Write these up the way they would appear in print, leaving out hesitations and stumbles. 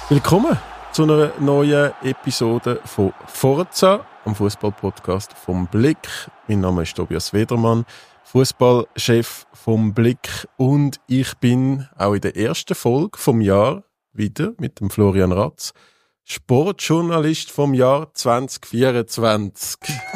Willkommen zu einer neuen Episode von Forza, am Fußball-Podcast vom Blick. Mein Name ist Tobias Wedermann, Fußballchef vom Blick, und ich bin auch in der ersten Folge vom Jahr wieder mit dem Florian Ratz, Sportjournalist vom Jahr 2024.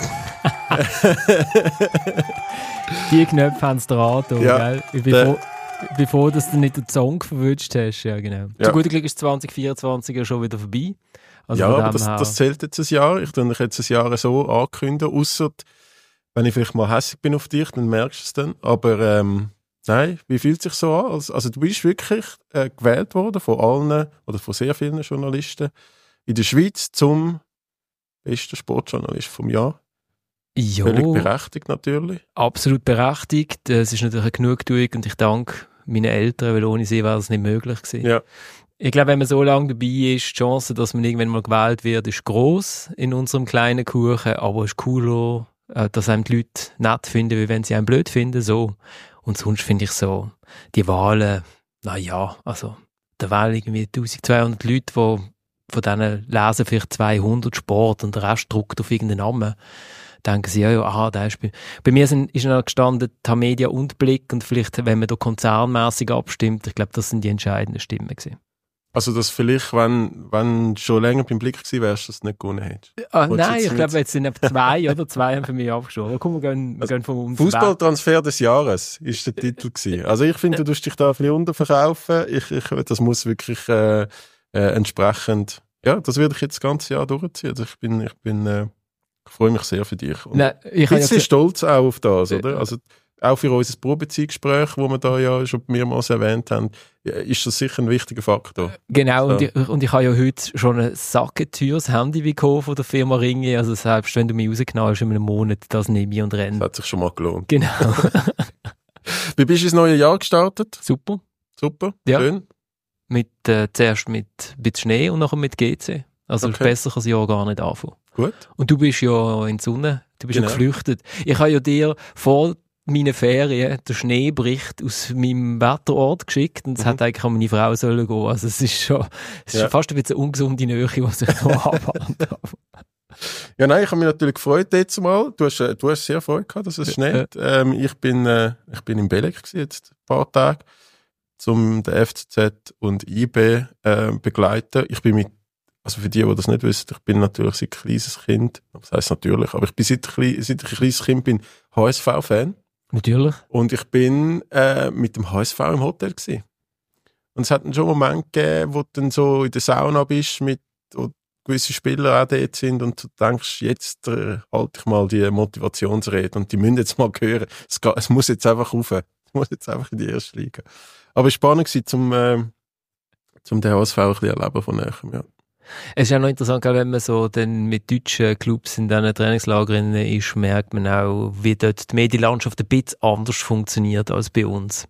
Die Knöpfe haben es dran, Ja, gell? Bevor dass du nicht den Song verwünscht hast. Ja, genau. Ja. Zu guter Glück ist 2024 ja schon wieder vorbei. Also Ja, von aber dem her- das zählt jetzt ein Jahr. Ich tue euch jetzt ein Jahr so ankündigen, ausser wenn ich vielleicht mal hässlich bin auf dich, dann merkst du es dann. Aber nein, wie fühlt es sich so an? Also du bist wirklich gewählt worden von allen oder von sehr vielen Journalisten in der Schweiz zum besten Sportjournalist vom Jahr. Ja, Völlig berechtigt natürlich. absolut berechtigt. Es ist natürlich eine Genugtuung und ich danke meinen Eltern, weil ohne sie wäre das nicht möglich gewesen. Ja. Ich glaube, wenn man so lange dabei ist, die Chance, dass man irgendwann mal gewählt wird, ist gross in unserem kleinen Kuchen, aber es ist cooler, dass einem die Leute nett finden, wie wenn sie einen blöd finden, so. Und sonst finde ich so, die Wahlen, naja, also, da wählen irgendwie 1200 Leute, die von denen lesen vielleicht 200 Sport und der Rest druckt auf irgendeinen Namen. Denken sie, der ist bei mir ist noch gestanden, Tamedia und Blick, und vielleicht, wenn man da konzernmässig abstimmt, ich glaube, das sind die entscheidenden Stimmen gewesen. Also dass vielleicht, wenn du schon länger beim Blick gewesen wärst, dass du nicht gewonnen hättest. Nein, ich glaube, jetzt sind etwa zwei haben für mich abgeschoben. Komm, wir gehen vom uns weg. Fußballtransfer des Jahres ist der Titel gewesen. Also ich finde, du tust dich da ein bisschen unterverkaufen. Das muss wirklich entsprechend, ja, das werde ich jetzt das ganze Jahr durchziehen. Also ich freue mich sehr für dich. Und Nein, ein bisschen stolz auch auf das, oder? Also auch für unser Probezeitgespräch, das wir da ja schon mehrmals erwähnt haben, ist das sicher ein wichtiger Faktor. Genau, So. und ich habe ja heute schon ein sackentüres Handy bekommen von der Firma Ringe. Also selbst wenn du mich rausgenommen hast in einem Monat, das nehme ich und renne. Das hat sich schon mal gelohnt. Genau. Wie bist du ins neue Jahr gestartet? Super. Super, Ja. schön. Zuerst mit ein bisschen Schnee und nachher mit GC. Also Okay. besser kann das Jahr gar nicht anfangen. Gut. Und du bist ja in die Sonne, du bist Genau. ja geflüchtet. Ich habe ja dir vor meinen Ferien den Schneebericht aus meinem Wetterort geschickt und es hat eigentlich an meine Frau sollen gehen. Also es ist schon fast ein bisschen eine ungesunde Nähe, die sich da abhandelt. Ja, nein, ich habe mich natürlich gefreut jetzt mal. Du hast sehr Freude gehabt, dass es schneit. Ich bin in Belek gewesen, jetzt ein paar Tage, zum den FCZ und IB begleiten. Ich bin also für die das nicht wissen, ich bin natürlich seit kleines Kind, das heisst natürlich, aber ich bin seit ich ein kleines Kind bin HSV-Fan. Natürlich. Und ich bin mit dem HSV im Hotel gewesen. Und es hat dann schon Momente gegeben, wo du dann so in der Sauna bist, wo gewisse Spieler auch dort sind und du denkst, jetzt halte ich mal die Motivationsrede und die müssen jetzt mal hören. Es muss jetzt einfach rauf. Es muss jetzt einfach in die erste Liga. Aber es war spannend gewesen, zum den HSV ein bisschen erleben von näherem, ja. Es ist ja noch interessant, wenn man so dann mit deutschen Clubs in diesen Trainingslagern ist, merkt man auch, wie dort die Medienlandschaft ein bisschen anders funktioniert als bei uns.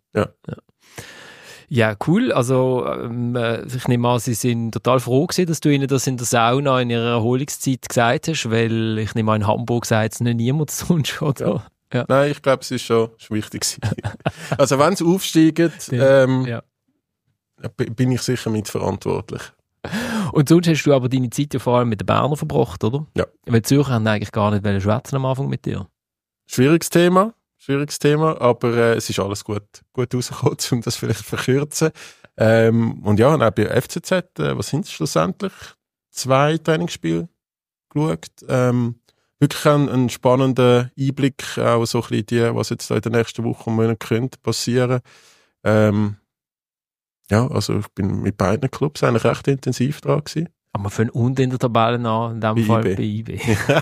Ja, cool. Also ich nehme an, Sie sind total froh gewesen, dass du ihnen das in der Sauna in ihrer Erholungszeit gesagt hast, weil ich nehme an, in Hamburg sagt es nicht niemand sonst, oder? Ja. Nein, ich glaube, es ist schon wichtig gewesen. Also wenn sie aufsteigen, bin ich sicher mitverantwortlich. Und sonst hast du aber deine Zeit ja vor allem mit den Bernern verbracht, oder? Ja. Weil die Zürcher haben eigentlich gar nicht schwätzen am Anfang mit dir. Schwieriges Thema, aber es ist alles gut rausgekommen, um das vielleicht zu verkürzen. Und ja, und auch bei FCZ, was sind es schlussendlich? 2 Trainingsspiele geschaut. Wirklich ein spannender Einblick, auch so ein bisschen die, was jetzt da in den nächsten Wochen Monaten könnte passieren. Ja, also ich bin mit beiden Clubs eigentlich recht intensiv dran gewesen. Aber für einen und in der Tabelle an, in dem Bei Fall IB. bei IB.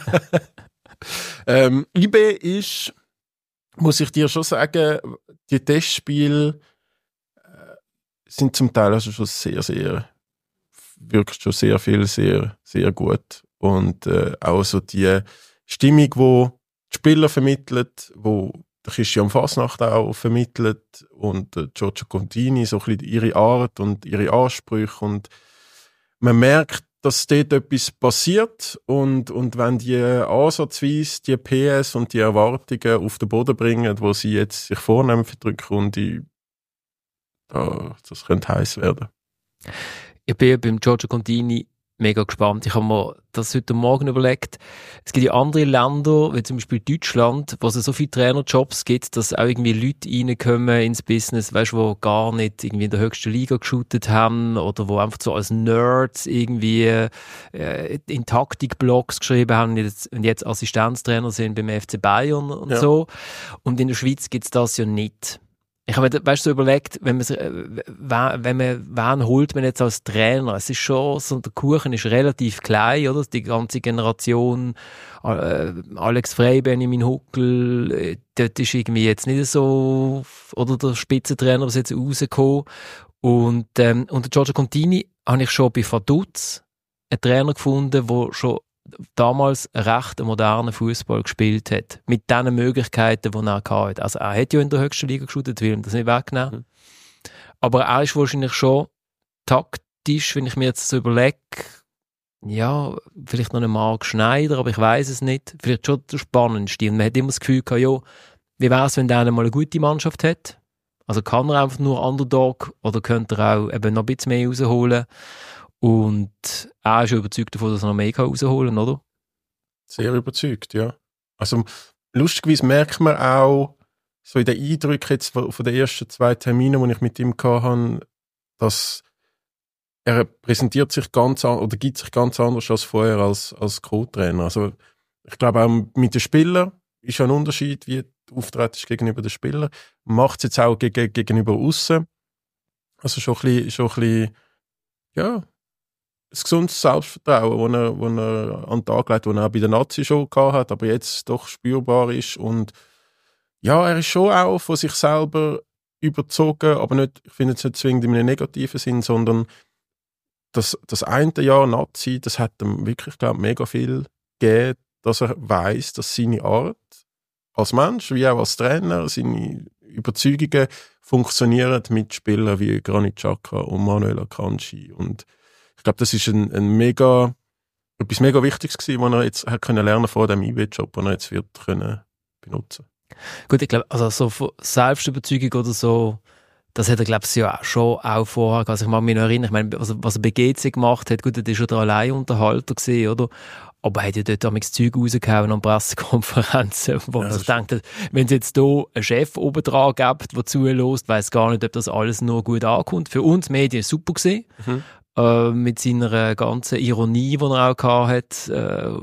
IB ist, muss ich dir schon sagen, die Testspiele sind zum Teil also schon wirklich schon sehr viel, sehr, sehr gut. Und auch so die Stimmung, die die Spieler vermittelt, wo der Christian Fasnacht auch vermittelt und Giorgio Contini, so ein bisschen ihre Art und ihre Ansprüche. Und man merkt, dass dort etwas passiert und wenn die ansatzweise die PS und die Erwartungen auf den Boden bringen, die sie jetzt sich vornehmen für die Rückrunde, das könnte heiß werden. Ich bin beim Giorgio Contini mega gespannt. Ich habe mir das heute Morgen überlegt. Es gibt ja andere Länder, wie zum Beispiel Deutschland, wo es so viele Trainerjobs gibt, dass auch irgendwie Leute reinkommen ins Business, weißt, wo gar nicht irgendwie in der höchsten Liga geshootet haben oder wo einfach so als Nerds irgendwie in Taktikblogs geschrieben haben und jetzt Assistenztrainer sind beim FC Bayern und so. Und in der Schweiz gibt es das ja nicht. Ich habe mir, weißt du, so überlegt, wen holt man jetzt als Trainer? Es ist schon so, der Kuchen ist relativ klein, oder? Die ganze Generation, Alex Frey, Benjamin Huckel, dort ist irgendwie jetzt nicht so, oder der Spitzentrainer, was jetzt rausgekommen. Und der Giorgio Contini habe ich schon bei Vaduz einen Trainer gefunden, der schon damals recht modernen Fußball gespielt hat. Mit den Möglichkeiten, die er hatte. Also er hat ja in der höchsten Liga geschaut, will ihm das nicht wegnehmen. Aber er ist wahrscheinlich schon taktisch, wenn ich mir jetzt so überlege, ja, vielleicht noch ein Marc Schneider, aber ich weiß es nicht. Vielleicht schon der spannendste. Und man hat immer das Gefühl gehabt, ja, wie wäre es, wenn der mal eine gute Mannschaft hat? Also kann er einfach nur Underdog oder könnte er auch eben noch ein bisschen mehr rausholen? Und er ist überzeugt davon, dass er noch mehr rausholen kann, oder? Sehr überzeugt, ja. Also lustigerweise merkt man auch so in den Eindrücken jetzt von den ersten 2 Terminen, die ich mit ihm hatte, dass er präsentiert sich ganz oder gibt sich ganz anders als vorher als Co-Trainer. Also ich glaube auch mit den Spielern ist ja ein Unterschied, wie du auftrittst gegenüber den Spielern. Macht es jetzt auch gegenüber aussen. Also schon ein bisschen, ja, ein gesundes Selbstvertrauen, das er an den Tag legt, das er auch bei den Nazis schon gehabt hat, aber jetzt doch spürbar ist. Und ja, er ist schon auch von sich selber überzogen, aber nicht, ich finde es nicht zwingend in einem negativen Sinn, sondern das eine Jahr Nazi, das hat ihm wirklich, glaube ich, mega viel gegeben, dass er weiss, dass seine Art als Mensch, wie auch als Trainer, seine Überzeugungen funktionieren mit Spielern wie Granit Xhaka und Manuel Akanji. Und ich glaube, das ist etwas mega Wichtiges gewesen, was er jetzt hat können lernen vor dem IB-Job, den er jetzt wird können benutzen. Gut, ich glaube, also so von Selbstüberzeugung oder so, das hat er, glaube ich, ja schon auch vorher. Also ich mag mich noch erinnern, ich meine, was er bei GC gemacht hat, gut, das war schon der Alleinunterhalter gewesen, oder? Aber er hat ja dort auch das Zeug rausgehauen an Pressekonferenzen, wo man sich denkt, wenn es jetzt hier einen Chef oben dran gibt, der zuhört, weiss gar nicht, ob das alles nur gut ankommt. Für uns Medien super gewesen. Mit seiner ganzen Ironie, die er auch hatte.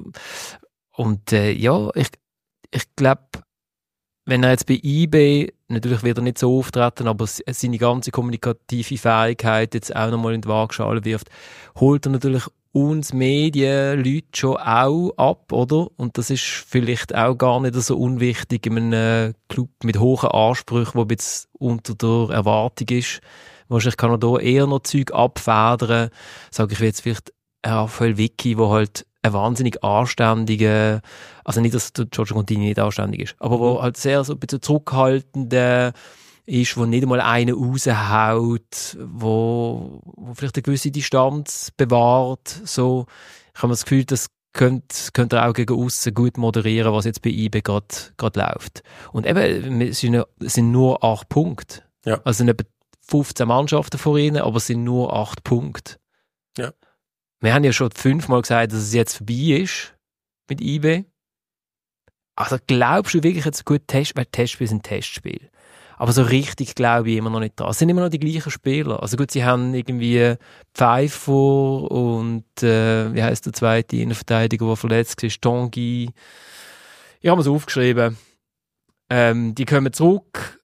Ja, ich glaube, wenn er jetzt bei IB, natürlich wird er nicht so auftreten, aber seine ganze kommunikative Fähigkeit jetzt auch nochmal in die Waagschale wirft, holt er natürlich uns Medien, Leute schon auch ab, oder? Und das ist vielleicht auch gar nicht so unwichtig in einem Club mit hohen Ansprüchen, der jetzt unter der Erwartung ist. Wahrscheinlich kann er da eher noch Zeug abfedern. Sage ich jetzt vielleicht Raphael Vicky, der halt ein wahnsinnig anständiger, also nicht, dass der Giorgio Contini nicht anständig ist, aber wo halt sehr so ein bisschen zurückhaltender ist, wo nicht einmal einen raushaut, wo vielleicht eine gewisse Distanz bewahrt. So, ich habe das Gefühl, das könnte er auch gegen aussen gut moderieren, was jetzt bei IB gerade läuft. Und eben, es sind nur 8 Punkte. Ja. Also es sind etwa 15 Mannschaften vor ihnen, aber es sind nur 8 Punkte. Ja. Wir haben ja schon 5-mal gesagt, dass es jetzt vorbei ist mit IB. Also glaubst du wirklich jetzt gut, weil Testspiele sind Testspiele. Aber so richtig glaube ich immer noch nicht dran. Es sind immer noch die gleichen Spieler. Also gut, sie haben irgendwie Pfeiffer und wie heisst der zweite Innenverteidiger, der verletzt ist, Tanguy. Ich habe es aufgeschrieben. Die kommen zurück.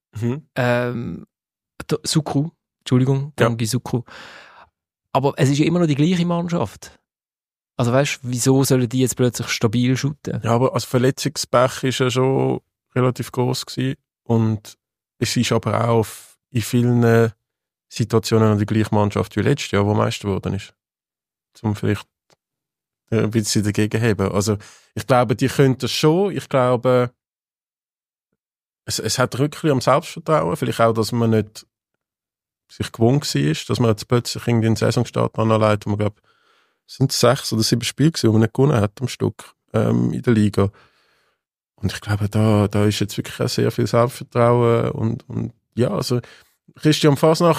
Sucru, Entschuldigung, Tanguy Sucru. Aber es ist ja immer noch die gleiche Mannschaft. Also weißt du, wieso sollen die jetzt plötzlich stabil shooten? Ja, aber als Verletzungspech ist ja schon relativ gross gewesen. Und es ist aber auch in vielen Situationen die gleiche Mannschaft wie letztes Jahr, die Meister geworden ist. Um vielleicht ein bisschen dagegen zu haben. Also ich glaube, die können das schon. Ich glaube, es hat Rückschritt am Selbstvertrauen. Vielleicht auch, dass man nicht sich gewohnt war, dass man jetzt plötzlich irgendwie einen Saisonstart anlegt, wo man, glaube, es sind 6 oder 7 Spiele gewesen, wo man nicht gewonnen hat am Stück in der Liga. Und ich glaube, da ist jetzt wirklich auch sehr viel Selbstvertrauen und ja, also Christian Fasnacht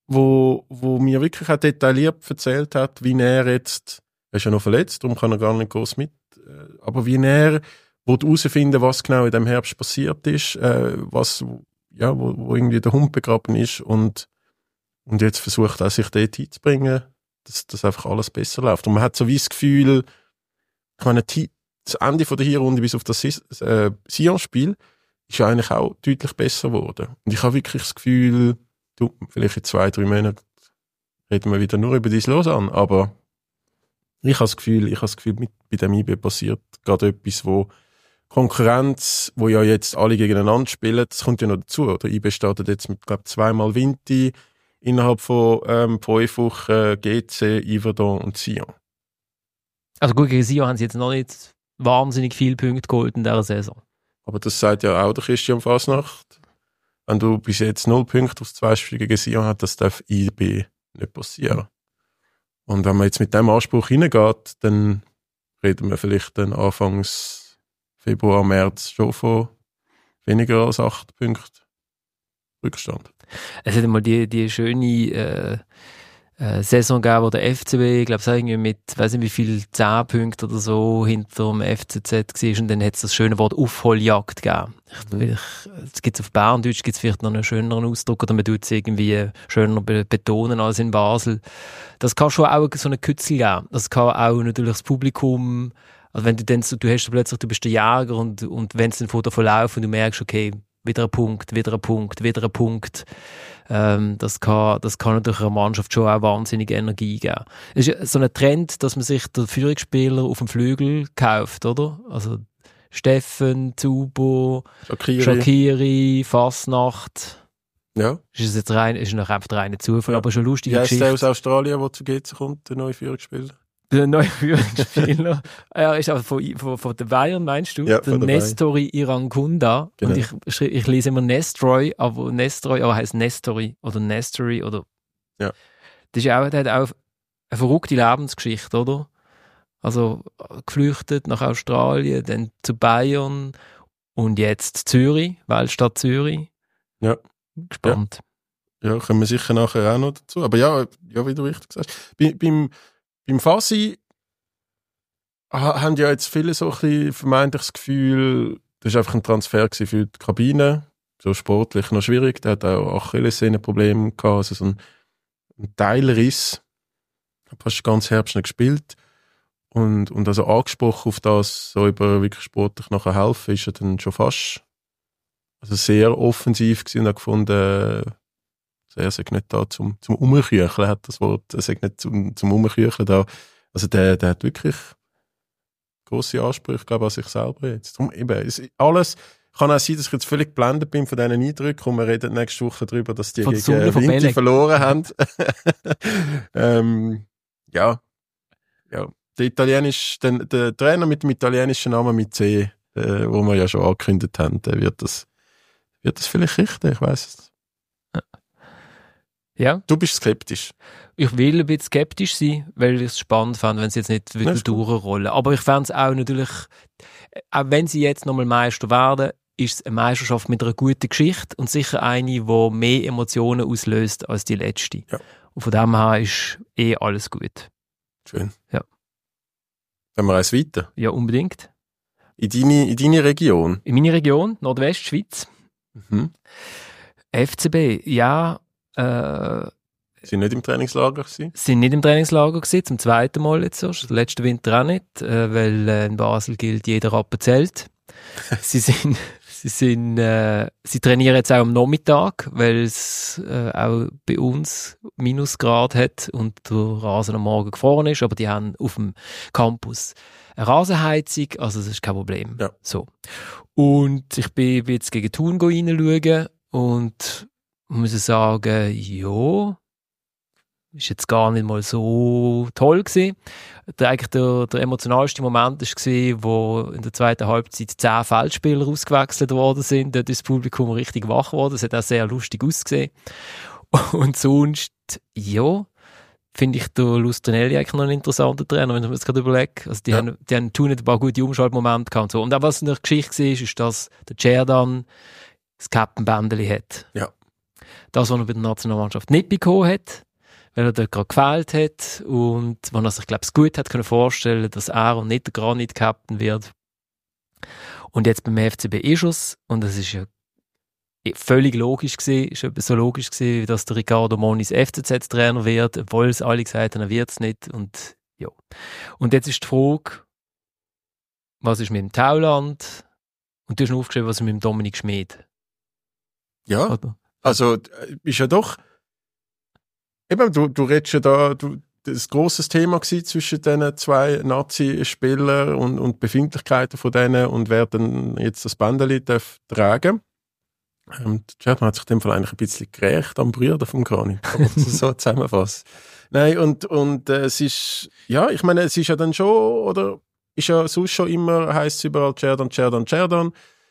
wo mir wirklich auch detailliert erzählt hat, wie er jetzt, er ist ja noch verletzt, darum kann er gar nicht groß mit, aber wie er herausfinden, was genau in dem Herbst passiert ist, wo irgendwie der Hund begraben ist und jetzt versucht er sich dort hinzubringen, dass einfach alles besser läuft. Und man hat so wie das Gefühl, ich meine, das Ende von der Hinrunde bis auf das Sion-Spiel ist ja eigentlich auch deutlich besser geworden. Und ich habe wirklich das Gefühl, vielleicht in 2-3 Monaten reden wir wieder nur über dieses Lausanne, aber ich habe das Gefühl, bei dem IB passiert gerade etwas, wo Konkurrenz, wo ja jetzt alle gegeneinander spielen, das kommt ja noch dazu. Oder IB startet jetzt mit, glaube ich, 2-mal Vinti innerhalb von 5 Wochen, GC, Yverdon und Sion. Also gut, gegen Sion haben sie jetzt noch nicht wahnsinnig viele Punkte geholt in dieser Saison. Aber das sagt ja auch der Christian Fasnacht. Wenn du bis jetzt 0 Punkte aus 2 Spielen gegen Sion hast, das darf IB nicht passieren. Und wenn man jetzt mit dem Anspruch hineingeht, dann reden wir vielleicht dann Anfangs Februar, März schon von weniger als 8 Punkten Rückstand. Es hat einmal die schöne Saison gegeben, wo der FCB, ich glaube, irgendwie mit, weiß nicht wie viel, 10 Punkten oder so hinter dem FCZ war und dann hat es das schöne Wort Aufholjagd gegeben. Es gibt auf Berndeutsch gibt's vielleicht noch einen schöneren Ausdruck oder man tut es irgendwie schöner betonen als in Basel. Das kann schon auch so eine Kützel geben. Das kann auch natürlich das Publikum, also wenn du dann so, du bist der Jäger und wenn es dann davon läuft und du merkst, okay, wieder ein Punkt. Das kann natürlich einer Mannschaft schon auch wahnsinnige Energie geben. Es ist so ein Trend, dass man sich den Führungsspieler auf dem Flügel kauft, oder? Also Steffen, Zubo, Shaqiri, Fasnacht. Ja. Ist noch einfach der reine Zufall, aber schon lustige Geschichte. Geschichte. Ist der aus Australien, der zu GC kommt, der neue Führungsspieler? Der neue Führungsspieler. Er ist aber von den Bayern, meinst du? Ja, der Nestori Irangunda. Genau. Und ich lese immer Nestroy, aber heisst Nestori oder Nestory oder. Ja. Der hat auch eine verrückte Lebensgeschichte, oder? Also geflüchtet nach Australien, dann zu Bayern und jetzt Zürich, Weltstadt Zürich. Ja. Gespannt. Ja, kommen wir sicher nachher auch noch dazu. Aber ja, wie du richtig sagst. Beim Fasi haben ja jetzt viele so ein bisschen vermeintlich das Gefühl, das war einfach ein Transfer für die Kabine, so sportlich noch schwierig. Der hat auch Achillessehnenprobleme gehabt, also so ein Teilriss. Hat fast ganz Herbst nicht gespielt. Und also angesprochen auf das, so über wirklich sportlich nachher helfen, ist er dann schon fast sehr offensiv gewesen und hat gefunden, er sagt nicht da zum Umkücheln, hat das Wort, er sagt nicht zum Umkücheln da. Also der hat wirklich grosse Ansprüche, glaube ich, an sich selber jetzt. Darum eben, alles kann auch sein, dass ich jetzt völlig geblendet bin von diesen Eindrücken und wir reden nächste Woche darüber, dass die gegen Vinti verloren haben. Ja. Der Trainer mit dem italienischen Namen mit C, wo wir ja schon angekündigt haben, der wird das vielleicht richten, ich weiss es. Ja. Du bist skeptisch. Ich will ein bisschen skeptisch sein, weil ich es spannend fand, wenn sie jetzt nicht wieder durchrollen. Aber ich fände es auch natürlich, auch wenn sie jetzt nochmal Meister werden, ist es eine Meisterschaft mit einer guten Geschichte und sicher eine, die mehr Emotionen auslöst als die letzte. Ja. Und von dem her ist alles gut. Schön. Ja. Wenn wir eins weiter. Ja, unbedingt. In deine Region? In meine Region, Nordwestschweiz. Mhm. FCB, ja. Sind nicht im Trainingslager gewesen? Sind nicht im Trainingslager gewesen, zum zweiten Mal jetzt erst. Letzten Winter auch nicht, weil in Basel gilt, jeder Rappen zählt. Sie trainieren jetzt auch am Nachmittag, weil es auch bei uns Minusgrad hat und der Rasen am Morgen gefroren ist, aber die haben auf dem Campus eine Rasenheizung, also das ist kein Problem. Ja. So. Und ich bin jetzt gegen Thun reinschauen und muss sagen, ja, ist jetzt gar nicht mal so toll gewesen. Eigentlich der emotionalste Moment war, wo in der zweiten Halbzeit 10 Feldspieler ausgewechselt worden sind. Dort ist das Publikum richtig wach geworden. Das hat auch sehr lustig ausgesehen. Und sonst, ja, finde ich der Lustrinelli eigentlich noch ein interessanter Trainer, wenn ich mir das gerade überlege. Also die haben Thun ein paar gute Umschaltmomente gehabt und so. Und auch was in der Geschichte war, ist, dass der Cerdan das Captain-Bändeli hat. Ja. Das, was er bei der Nationalmannschaft nicht bekommen hat, weil er dort gerade gefehlt hat und wo er sich, glaube ich, gut hat können vorstellen, dass er und nicht der Granit-Captain wird. Und jetzt beim FCB ist es, und das ist ja völlig logisch gewesen, ist etwas so logisch gewesen, wie dass der Ricardo Moniz FCZ-Trainer wird, obwohl es alle gesagt haben, er wird es nicht. Und ja. Und jetzt ist die Frage, was ist mit dem Tauland? Und du hast noch aufgeschrieben, was ist mit dem Dominik Schmid? Ja, Oder? also ist ja doch, eben, du redest ja da, das grosses Thema gewesen zwischen diesen zwei Nazi-Spielern und Befindlichkeiten von denen und wer dann jetzt das Bändeli darf tragen. Man hat sich in dem Fall eigentlich ein bisschen gerecht am Brüder vom Granit, kann man das so zusammenfassen. Nein, und es ist, ja, ich meine, es ist ja dann schon, oder ist ja sonst schon immer, heisst es überall Cerdan.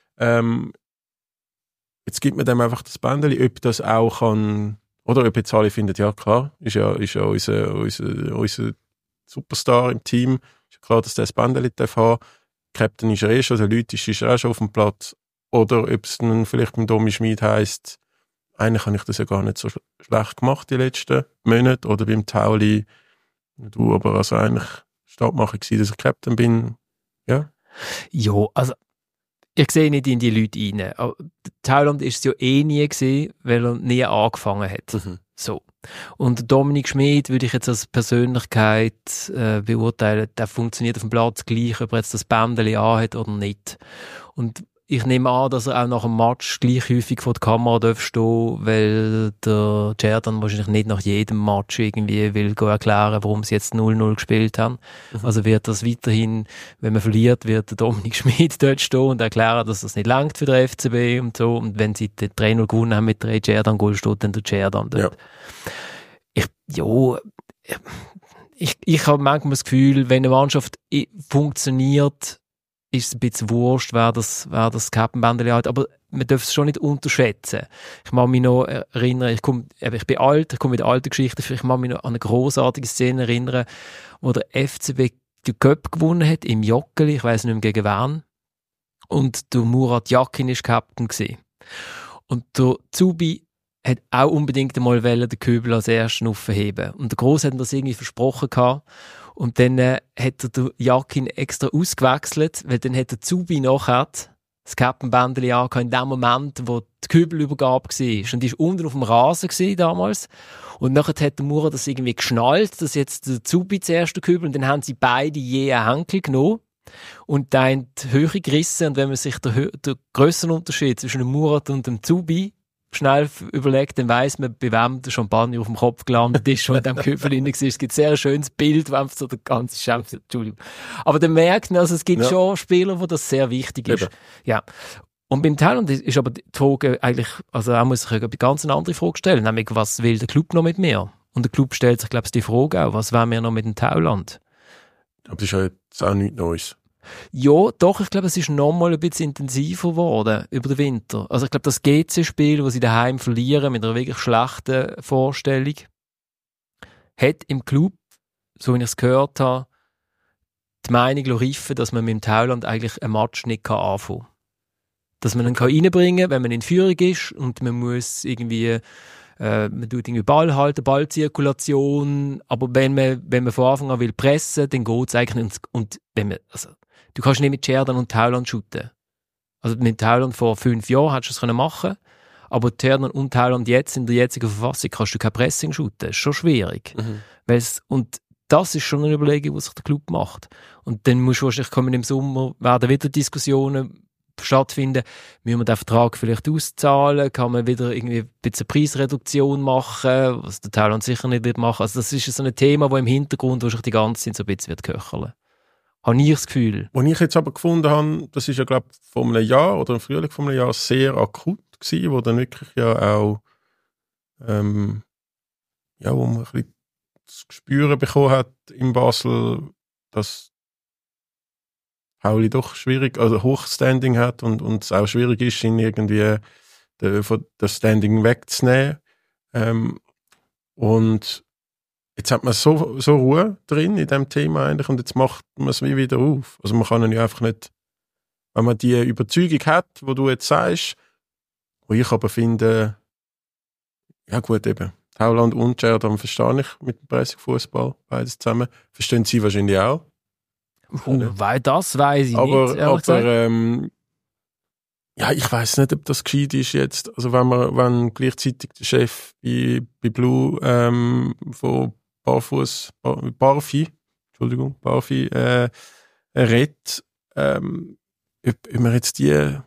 Jetzt gibt man dem einfach das Bändeli, ob das auch kann, oder ob jetzt alle finden, ja klar, ist ja unser Superstar im Team, ist ja klar, dass der das Bändeli darf haben. Captain ist er schon, der Leute ist er auch schon auf dem Platz. Oder ob es dann vielleicht beim Domi Schmid heisst, eigentlich habe ich das ja gar nicht so schlecht gemacht die letzten Monate. Oder beim Tauli, du aber also eigentlich Startmacher gewesen, dass ich Captain bin. Ja. Ja, also ich sehe nicht in die Leute rein. Aber Thailand ist es ja nie gewesen, weil er nie angefangen hat. Mhm. So. Und Dominik Schmid würde ich jetzt als Persönlichkeit beurteilen, der funktioniert auf dem Platz gleich, ob er jetzt das Bändeli anhat oder nicht. Und ich nehme an, dass er auch nach dem Match gleich häufig vor der Kamera darf stehen, weil der Cerdan wahrscheinlich nicht nach jedem Match irgendwie will erklären, warum sie jetzt 0-0 gespielt haben. Mhm. Also wird das weiterhin, wenn man verliert, wird der Dominik Schmid dort stehen und erklären, dass das nicht langt für den FCB und so. Und wenn sie den 3-0 gewonnen haben mit 3 Cerdan-Goal, steht dann der Cerdan dort. Ja. Ich habe manchmal das Gefühl, wenn eine Mannschaft funktioniert, ist es ein bisschen wurscht, wer das Captain-Bändeli hat, aber man darf es schon nicht unterschätzen. Ich mag mich noch erinnern, ich bin alt, ich komme mit alten Geschichten, ich mag mich noch an eine grossartige Szene erinnern, wo der FCB den Cup gewonnen hat, im Joggeli, ich weiss nicht mehr gegen wen, und der Murat Yakin war Captain gewesen. Und der Zubi hat auch unbedingt einmal den Köbel als ersten aufheben. Und der Gross hat ihm das irgendwie versprochen gehabt. Und dann hat er den Yakin extra ausgewechselt, weil dann hat der Zubi nachher das Captain-Bändeli angehabt, in dem Moment, wo die Kübelübergabe war. Und die war unten auf dem Rasen damals. Und nachher hat der Murat das irgendwie geschnallt, dass jetzt der Zubi zuerst der Kübel, und dann haben sie beide je einen Henkel genommen und da in die Höhe gerissen. Und wenn man sich den Grössenunterschied zwischen dem Murat und dem Zubi schnell überlegt, dann weiss man, bei wem der Champagner auf dem Kopf gelandet ist, schon in diesem Kübel drin war. Es gibt ein sehr schönes Bild, wo einfach so der ganze Schampf, Entschuldigung. Aber dann merkt man, also es gibt schon Spieler, wo das sehr wichtig ist. Eben. Ja. Und beim Thailand ist aber die Frage eigentlich, also er muss sich eine ganz andere Frage stellen, nämlich, was will der Club noch mit mir? Und der Club stellt sich, glaube ich, die Frage auch, was wollen wir noch mit dem Thailand? Aber das ist ja jetzt auch nichts Neues. Ja, doch, ich glaube, es ist nochmal ein bisschen intensiver geworden über den Winter. Also ich glaube, das GC-Spiel, das sie daheim verlieren, mit einer wirklich schlechten Vorstellung, hat im Club, so wie ich es gehört habe, die Meinung reifen, dass man mit dem Thailand eigentlich ein Match nicht anfangen kann. Dass man ihn reinbringen kann, wenn man in Führung ist und man muss irgendwie man tut irgendwie Ball halten, Ballzirkulation, aber wenn man von Anfang an will pressen, dann geht es eigentlich nicht. Und wenn man, also, du kannst nicht mit Cerdan und Thailand shooten. Also mit Thailand vor 5 Jahren hättest du es machen können, aber Cerdan und Thailand jetzt, in der jetzigen Verfassung, kannst du kein Pressing shooten. Das ist schon schwierig. Mhm. Und das ist schon eine Überlegung, die sich der Club macht. Und dann musst du wahrscheinlich kommen im Sommer, werden wieder Diskussionen stattfinden, müssen wir den Vertrag vielleicht auszahlen, kann man wieder irgendwie ein bisschen Preisreduktion machen, was der Thailand sicher nicht wird machen. Also das ist so ein Thema, das im Hintergrund wahrscheinlich die ganze Zeit so ein bisschen wird köcheln. Habe ich das Gefühl. Was ich jetzt aber gefunden habe, das ist ja, glaube ich, vor einem Jahr oder im Frühling vor einem Jahr sehr akut gewesen, wo dann wirklich ja auch wo man ein bisschen das Gespür bekommen hat in Basel, dass Pauli doch schwierig, also Hochstanding hat und es auch schwierig ist, ihn irgendwie das Standing wegzunehmen. Und jetzt hat man so Ruhe drin in diesem Thema eigentlich und jetzt macht man es wie wieder auf. Also man kann ihn ja einfach nicht, wenn man die Überzeugung hat, wo du jetzt sagst, wo ich aber finde, Ja gut, eben. Haaland und Sheridan verstehe ich mit dem Pressing-Fußball, beides zusammen. Verstehen Sie wahrscheinlich auch. Weil das weiss ich aber, nicht, ehrlich gesagt. Ja, ich weiss nicht, ob das gescheit ist jetzt. Also wenn gleichzeitig der Chef bei Blue von Barfi redet, ob wir jetzt den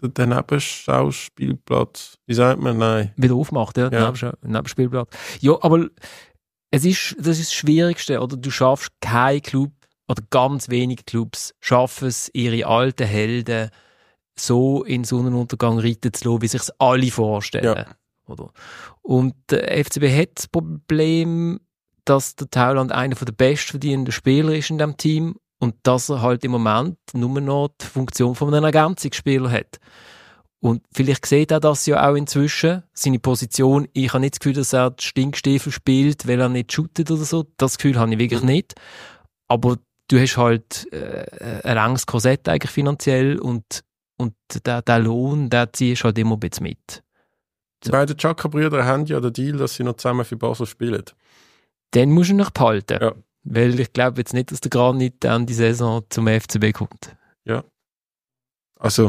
Nebenschauspielplatz, wie sagt man, nein. Wieder aufmacht, ja. Nebenspielplatz. Ja, aber das ist das Schwierigste, oder? Du schaffst kein Club, oder ganz wenige Clubs schaffen es, ihre alten Helden so in Sonnenuntergang reiten zu lassen, wie sich alle vorstellen. Ja. Oder? Und der FCB hat das Problem, dass der Thauland einer der bestverdienenden Spieler ist in diesem Team und dass er halt im Moment nur noch die Funktion von einem Ergänzungsspieler hat. Und vielleicht sieht er das ja auch inzwischen, seine Position. Ich habe nicht das Gefühl, dass er die Stinkstiefel spielt, weil er nicht shootet oder so. Das Gefühl habe ich wirklich nicht. Aber du hast halt ein enges Korsett eigentlich finanziell und der Lohn, der ziehst halt immer ein bisschen mit. So. Die beiden Chaka-Brüder haben ja den Deal, dass sie noch zusammen für Basel spielen. Den musst du noch behalten. Ja. Weil ich glaube jetzt nicht, dass der Granit an die Saison zum FCB kommt. Ja. Also,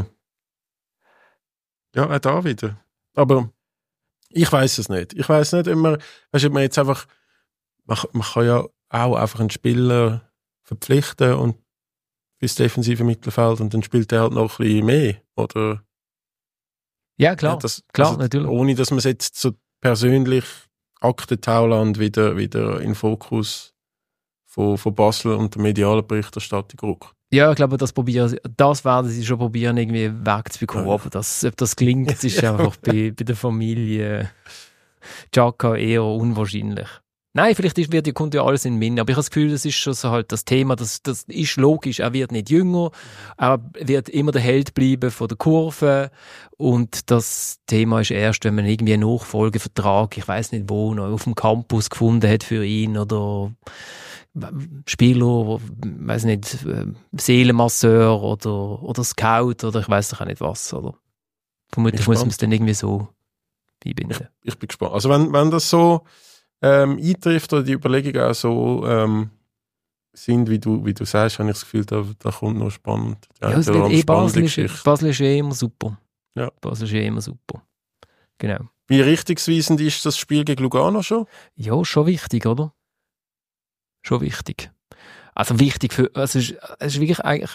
ja, auch da wieder. Aber ich weiß es nicht. Ich weiß nicht immer, weißt du, man jetzt einfach, man kann ja auch einfach einen Spieler verpflichten und fürs defensive Mittelfeld und dann spielt er halt noch ein bisschen mehr, oder? Ja, klar. Ja, Klar, natürlich. Ohne, dass man es jetzt so persönlich Akte Thauland wieder in den Fokus von Basel und der medialen Berichterstattung rückt. Ja, ich glaube, das werden sie schon probieren, irgendwie wegzubekommen. Ja. Aber ob das gelingt, ist einfach bei der Familie Xhaka eher unwahrscheinlich. Nein, vielleicht kommt ja alles in den Sinn, aber ich habe das Gefühl, das ist schon so halt das Thema, das ist logisch, er wird nicht jünger, er wird immer der Held bleiben von der Kurve und das Thema ist erst, wenn man irgendwie einen Nachfolgevertrag, ich weiß nicht wo, noch auf dem Campus gefunden hat für ihn oder Spieler, weiß nicht, Seelenmasseur oder Scout oder ich weiß doch auch nicht was, oder? Vermutlich muss man es dann irgendwie so einbinden. Ich bin gespannt. Also wenn das so eintrifft oder die Überlegungen auch so sind, wie du sagst, habe ich das Gefühl, da kommt noch spannend. Ja, es wird Basel ist immer super. Ja. Basel ist immer super. Genau. Wie richtungsweisend ist das Spiel gegen Lugano schon? Ja, schon wichtig, oder? Schon wichtig. Also wichtig es ist wirklich eigentlich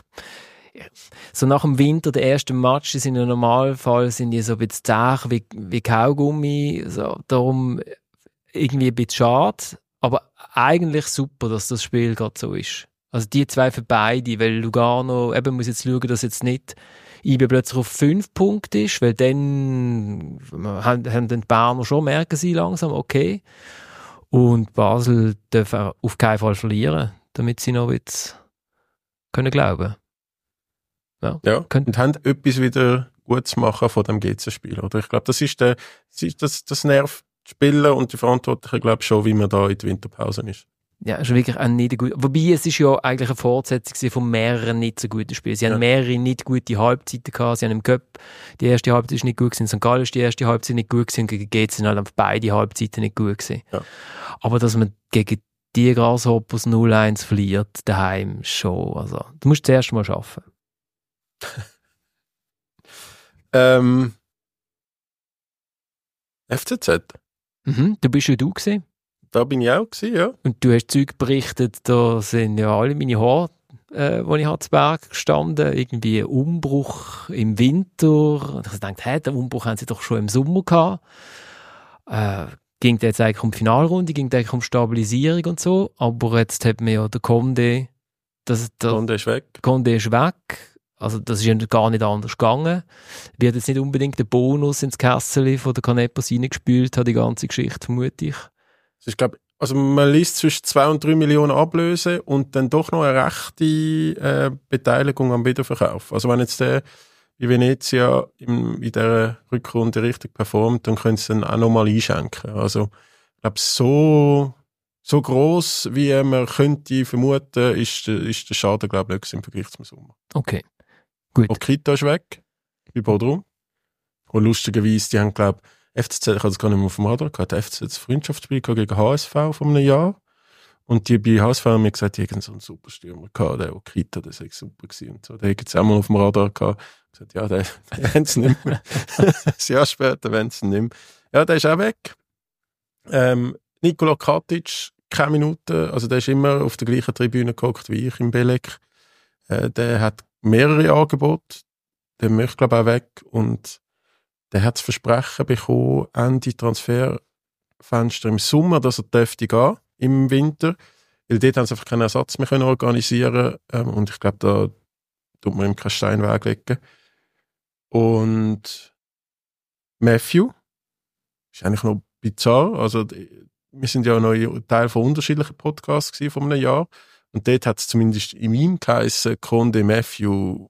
so nach dem Winter, der ersten Match, die sind im Normalfall so ein bisschen zäh wie Kaugummi, so, darum irgendwie ein bisschen schade, aber eigentlich super, dass das Spiel gerade so ist. Also die zwei für beide, weil Lugano eben muss jetzt schauen, dass jetzt nicht IB plötzlich auf 5 Punkte ist, weil dann haben dann die Berner schon, merken sie langsam, okay. Und Basel darf auf keinen Fall verlieren, damit sie noch jetzt können glauben. Ja, und haben etwas wieder gut zu machen von dem GC-Spiel, oder? Ich glaube, das nervt die Spieler und die Verantwortlichen, glaube ich, schon, wie man da in der Winterpause ist. Ja, ist wirklich ein nicht gut. Wobei, es ist ja eigentlich eine Fortsetzung von mehreren nicht so guten Spielen. Sie haben mehrere nicht gute Halbzeiten gehabt. Sie haben im Cup die erste Halbzeit ist nicht gut gewesen. St. Gallen ist die erste Halbzeit nicht gut gewesen. Gegen GC sind halt beide Halbzeiten nicht gut gewesen. Ja. Aber dass man gegen die Grasshoppers 0-1 verliert, daheim schon. Also, du musst zuerst mal schaffen. FCZ. Du bist ja du gewesen. Da bin ich auch gewesen, ja. Und du hast Zeug berichtet, da sind ja alle meine Haare, wo ich zu Berg gestanden, irgendwie ein Umbruch im Winter. Ich dachte, den Umbruch haben sie doch schon im Sommer gehabt. Ging jetzt eigentlich um die Finalrunde, ging eigentlich um Stabilisierung und so, aber jetzt hat mir ja der Conde, Conde ist weg. Conde ist weg. Also das ist ja gar nicht anders gegangen. Wird jetzt nicht unbedingt der Bonus ins Kessel von der Canepos reingespült, hat die ganze Geschichte, vermute ich. Ich glaube, also man liest zwischen 2 und 3 Millionen Ablöse und dann doch noch eine rechte Beteiligung am Wiederverkauf. Also wenn jetzt der wie Venezia in dieser Rückrunde richtig performt, dann können sie dann auch nochmal einschenken. Also ich glaube, so gross, wie man könnte vermuten, ist der Schaden, glaube ich, nicht im Vergleich zum Sommer. Okay, gut. Okita ist weg, bei Bodrum. Und lustigerweise, die haben, glaube ich, FCZ, ich habe das gar nicht mehr auf dem Radar gehabt, der FCZ das Freundschaftsspiel gegen HSV vor einem Jahr. Und die bei HSV haben mir gesagt, die haben so einen super Stürmer gehabt, der Kita, der sei super gewesen. Und so. Der hat jetzt auch mal auf dem Radar gehabt. Ich gesagt, ja, der haben sie nicht mehr. Ein Jahr später wollen sie ihn nicht mehr. Ja, der ist auch weg. Nikola Katic, keine Minute, also der ist immer auf der gleichen Tribüne gehockt wie ich im Belek. Der hat mehrere Angebote, der möchte glaube ich auch weg und der hat das Versprechen bekommen, Ende Transferfenster im Sommer, dass er dürfte gehen im Winter, weil dort haben sie einfach keinen Ersatz mehr können organisieren und ich glaube, da tut man ihm keinen Stein weglegen. Und Matthew ist eigentlich noch bizarr, also wir sind ja noch Teil von unterschiedlichen Podcasts gewesen von einem Jahr und dort hat es zumindest in meinem geheissen, Conde Matthew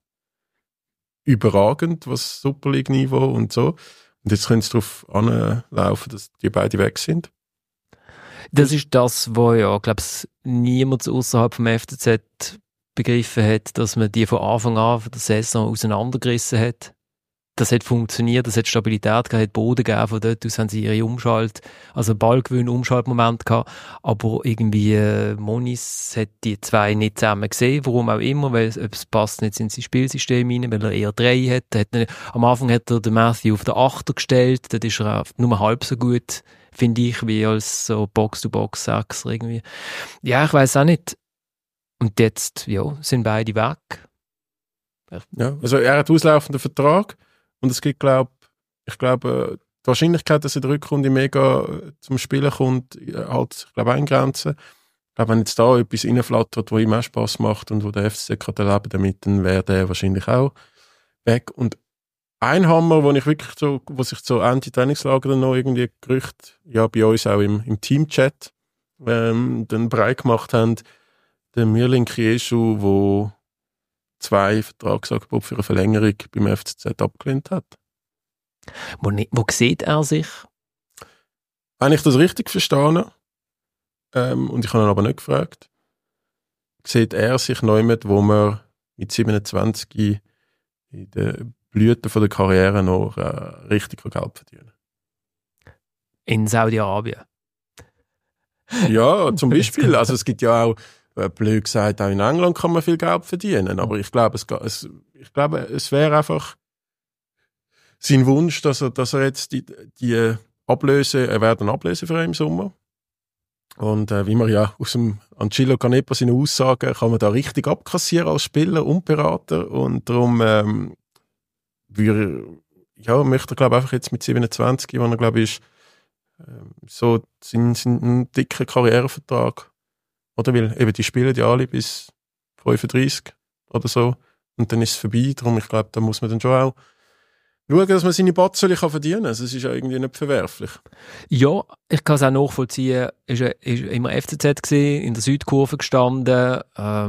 überragend, was Super League-Niveau und so. Und jetzt können es darauf anlaufen, dass die beiden weg sind. Das ist das, wo ja, glaube ich, niemand außerhalb vom FCZ begriffen hat, dass man die von Anfang an von der Saison auseinandergerissen hat. Das hat funktioniert, das hat Stabilität gehabt, hat Boden gegeben, von dort aus haben sie ihre Ballgewinn, Umschaltmoment gehabt, aber irgendwie Moniz hat die zwei nicht zusammen gesehen, warum auch immer, weil es passt nicht in sein Spielsystem rein, weil er eher 3 hat. Am Anfang hat er den Matthew auf den Achter gestellt, dort ist er nur halb so gut, finde ich, wie als so Box-to-Box-Sechser irgendwie. Ja, ich weiss auch nicht. Und jetzt, ja, sind beide weg. Ja, also er hat auslaufenden Vertrag. Und es gibt, ich glaube, die Wahrscheinlichkeit, dass er in der Rückrunde mega zum Spielen kommt, halt, ich glaube, eingrenzen. Ich glaube, wenn jetzt da etwas reinflattert, wo ihm auch Spass macht und wo der FCZ gerade leben damit, dann wäre der wahrscheinlich auch weg. Und ein Hammer, wo sich so Anti-Trainingslager dann noch irgendwie Gerüchte, ja, bei uns auch im Teamchat, dann breit gemacht haben, der Mirlin Krieschu, wo 2 Vertragsangebote für eine Verlängerung beim FCZ abgelehnt hat. Wo sieht er sich? Habe ich das richtig verstanden? Und ich habe ihn aber nicht gefragt. Sieht er sich neu mit, wo man mit 27 in der Blüte von der Karriere noch richtig Geld verdienen? In Saudi-Arabien? Ja, zum Beispiel. Also es gibt ja auch, blöd gesagt, auch in England kann man viel Geld verdienen. Aber ich glaube, es wäre einfach sein Wunsch, dass er jetzt die Ablöse, er wird eine Ablöse für ihn im Sommer. Und wie man ja aus dem Angelo Canepa seine Aussagen, kann man da richtig abkassieren als Spieler und Berater. Und darum möchte er, glaube ich, einfach jetzt mit 27, wo er, glaube ich, ist, so seinen dicken Karrierevertrag. Oder weil eben die spielen ja alle bis 35 oder so. Und dann ist es vorbei. Darum, ich glaube, da muss man dann schon auch schauen, dass man seine Batzeli verdienen kann. Also es ist ja irgendwie nicht verwerflich. Ja, ich kann es auch nachvollziehen. Ist immer FCZ gewesen, in der Südkurve gestanden.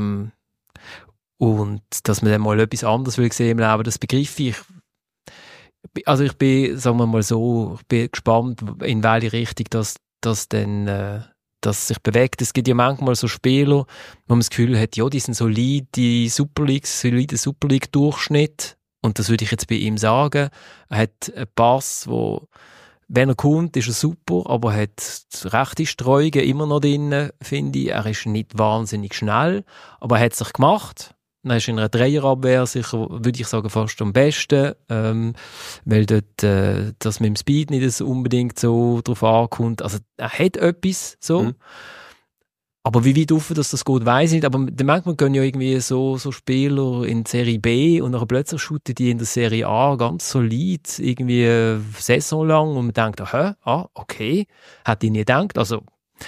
Und dass man dann mal etwas anderes will sehen im Leben, das begreife ich. Also ich bin, sagen wir mal so, ich bin gespannt, in welche Richtung das dann das sich bewegt. Es gibt ja manchmal so Spieler, wo man das Gefühl hat, ja, die sind solide Super League-Durchschnitt. Und das würde ich jetzt bei ihm sagen. Er hat einen Pass, wo, wenn er kommt, ist er super, aber er hat rechte Streuungen immer noch drin, finde ich. Er ist nicht wahnsinnig schnell, aber er hat sich gemacht. Dann ist in einer Dreierabwehr sicher, würde ich sagen, fast am besten, weil dort das mit dem Speed nicht so unbedingt so drauf ankommt. Also er hat etwas so. Mhm. Aber wie weit offen das geht, weiss ich nicht. Aber manchmal gehen ja irgendwie so Spieler in Serie B und dann plötzlich shooten die in der Serie A ganz solid, irgendwie eine Saison lang und man denkt, okay, hätte ich nie gedacht. Also,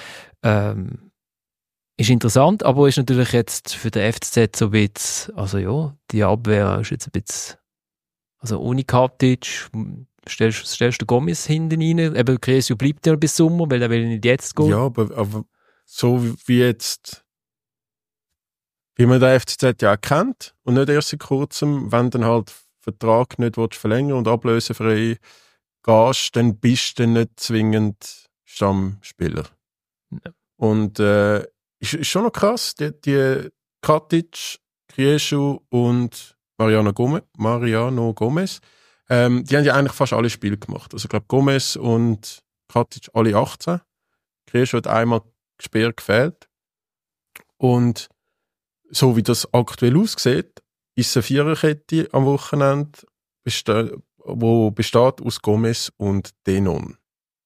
ist interessant, aber ist natürlich jetzt für den FCZ so ein bisschen, also ja, die Abwehr ist jetzt ein bisschen, also ohne Katic, stellst du Gomez hinten rein, eben Cresio bleibt ja bis Sommer, weil er will nicht jetzt gehen. Ja, aber so wie jetzt, wie man den FCZ ja auch kennt und nicht erst seit kurzem, wenn dann halt Vertrag nicht verlängern und ablösefrei gehst, dann bist du nicht zwingend Stammspieler. Ja. Und ist schon noch krass, die Katic, Krieschu und Mariano Gomez Die haben ja eigentlich fast alle Spiele gemacht. Also ich glaube, Gomez und Katic alle 18. Krieschow hat einmal gesperrt gefehlt. Und so wie das aktuell aussieht, ist es eine Viererkette am Wochenende, wo besteht aus Gomez und Denon.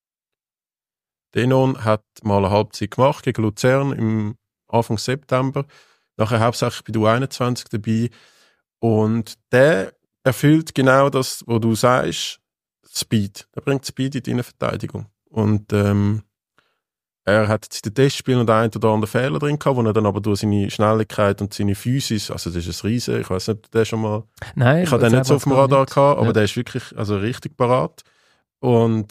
Denon hat mal eine Halbzeit gemacht gegen Luzern im Anfang September, nachher hauptsächlich bei der U21 dabei. Und der erfüllt genau das, was du sagst, Speed. Er bringt Speed in die Innenverteidigung. Und er hat jetzt in den Testspielen noch einen oder anderen Fehler drin gehabt, wo er dann aber durch seine Schnelligkeit und seine Physis, also das ist ein Riese, ich weiß nicht, ob der schon mal... Nein, ich habe den nicht so auf dem Radar gehabt, aber ja. der ist wirklich richtig parat. Und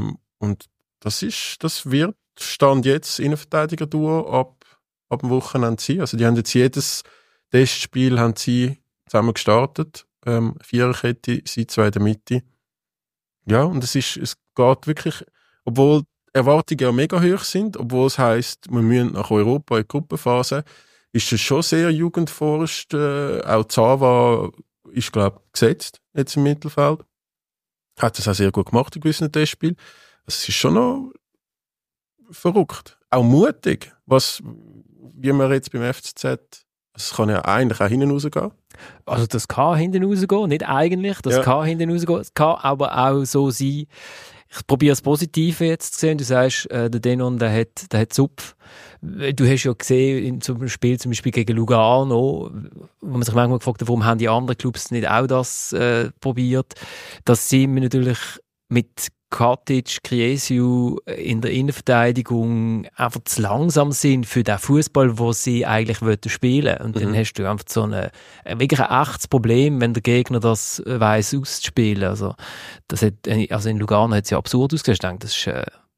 das wird Stand jetzt Innenverteidiger-Duo ab dem Wochenende sein. Also die haben jetzt jedes Testspiel haben sie zusammen gestartet. Viererkette, sie zwei in der Mitte. Ja, und es geht wirklich, obwohl Erwartungen ja mega hoch sind, obwohl es heisst, wir müssen nach Europa in die Gruppenphase, ist es schon sehr jugendforscht. Auch Zava ist, glaube ich, gesetzt jetzt im Mittelfeld. Hat das auch sehr gut gemacht in gewissen Testspielen. Es ist schon noch verrückt. Auch mutig, wie man jetzt beim FCZ, es kann ja eigentlich auch hinten rausgehen. Also das kann hinten rausgehen, nicht eigentlich, das kann hinten rausgehen, es kann aber auch so sein, ich probiere das Positive jetzt zu sehen, du sagst, der Denon, der hat Zupf. Du hast ja gesehen, zum Spiel zum Beispiel gegen Lugano, wo man sich manchmal gefragt hat, warum haben die anderen Clubs nicht auch das probiert, dass sie natürlich mit Katic, Kriesiu in der Innenverteidigung einfach zu langsam sind für den Fußball, wo sie eigentlich spielen wollen. Und dann hast du einfach so wirklich ein echtes Problem, wenn der Gegner das weiss auszuspielen. Also in Lugano hat es ja absurd ausgesehen. Ich denke, das ist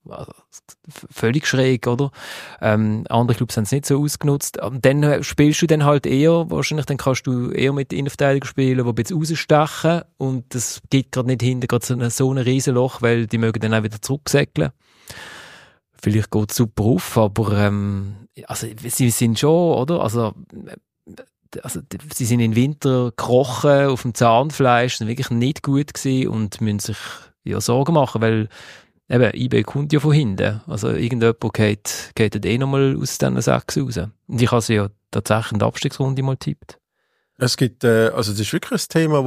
völlig schräg, oder? Andere Clubs haben es nicht so ausgenutzt. Und dann spielst du dann halt eher, wahrscheinlich dann kannst du eher mit Innenverteidigung spielen, die ein bisschen rausstechen und das gibt gerade nicht hinten gerade so ein Riesenloch, weil die mögen dann auch wieder zurücksäckeln. Vielleicht geht es super auf, aber also sie sind schon, oder? Also sie sind im Winter gekrochen auf dem Zahnfleisch, sind wirklich nicht gut gewesen und müssen sich ja Sorgen machen, weil eben, IB kommt ja von hinten. Also irgendjemand geht nochmal aus diesen 6 raus. Und ich habe sie ja tatsächlich in der Abstiegsrunde mal tippt. Es gibt, also das ist wirklich ein Thema,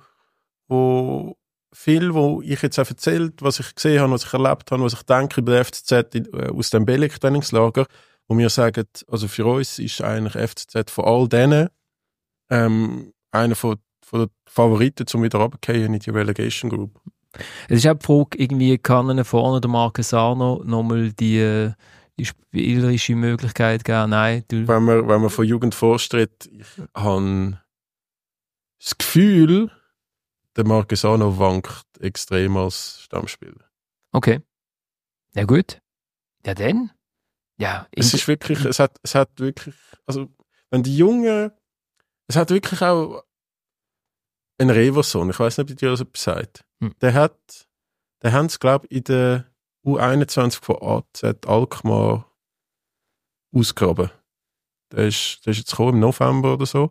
wo viel, wo ich jetzt auch erzählt, was ich gesehen habe, was ich erlebt habe, was ich denke über den FCZ aus dem Belek-Trainingslager, wo wir sagen, also für uns ist eigentlich FCZ von all denen einer von den Favoriten, um wieder runterzugehen in die Relegation Group. Es ist auch die Frage, irgendwie kann ihnen vorne der Marquesano nochmal die spielerische Möglichkeit geben? Nein. Wenn man von Jugend vorsteht, ich habe das Gefühl, der Marquesano wankt extrem als Stammspieler. Okay. Ja gut. Ja dann? Ja. Es ist wirklich, es hat wirklich, also wenn die Jungen, es hat wirklich auch ein Reverson, ich weiß nicht, ob dir das etwas sagt. Der haben es, glaube ich, in der U21 von AZ Alkmaar ausgegraben. Der ist jetzt gekommen, im November oder so.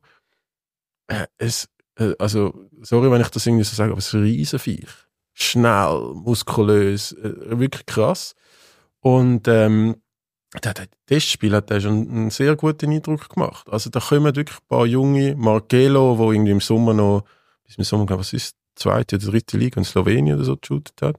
Also, sorry, wenn ich das irgendwie so sage, aber es ist ein Riesenviech. Schnell, muskulös, wirklich krass. Und das Spiel hat schon einen sehr guten Eindruck gemacht. Also da kommen wirklich ein paar junge, Marcelo, wo irgendwie im Sommer noch, bis im Sommer, glaube ich, was ist, 2. oder 3. Liga in Slowenien oder so geshootet hat,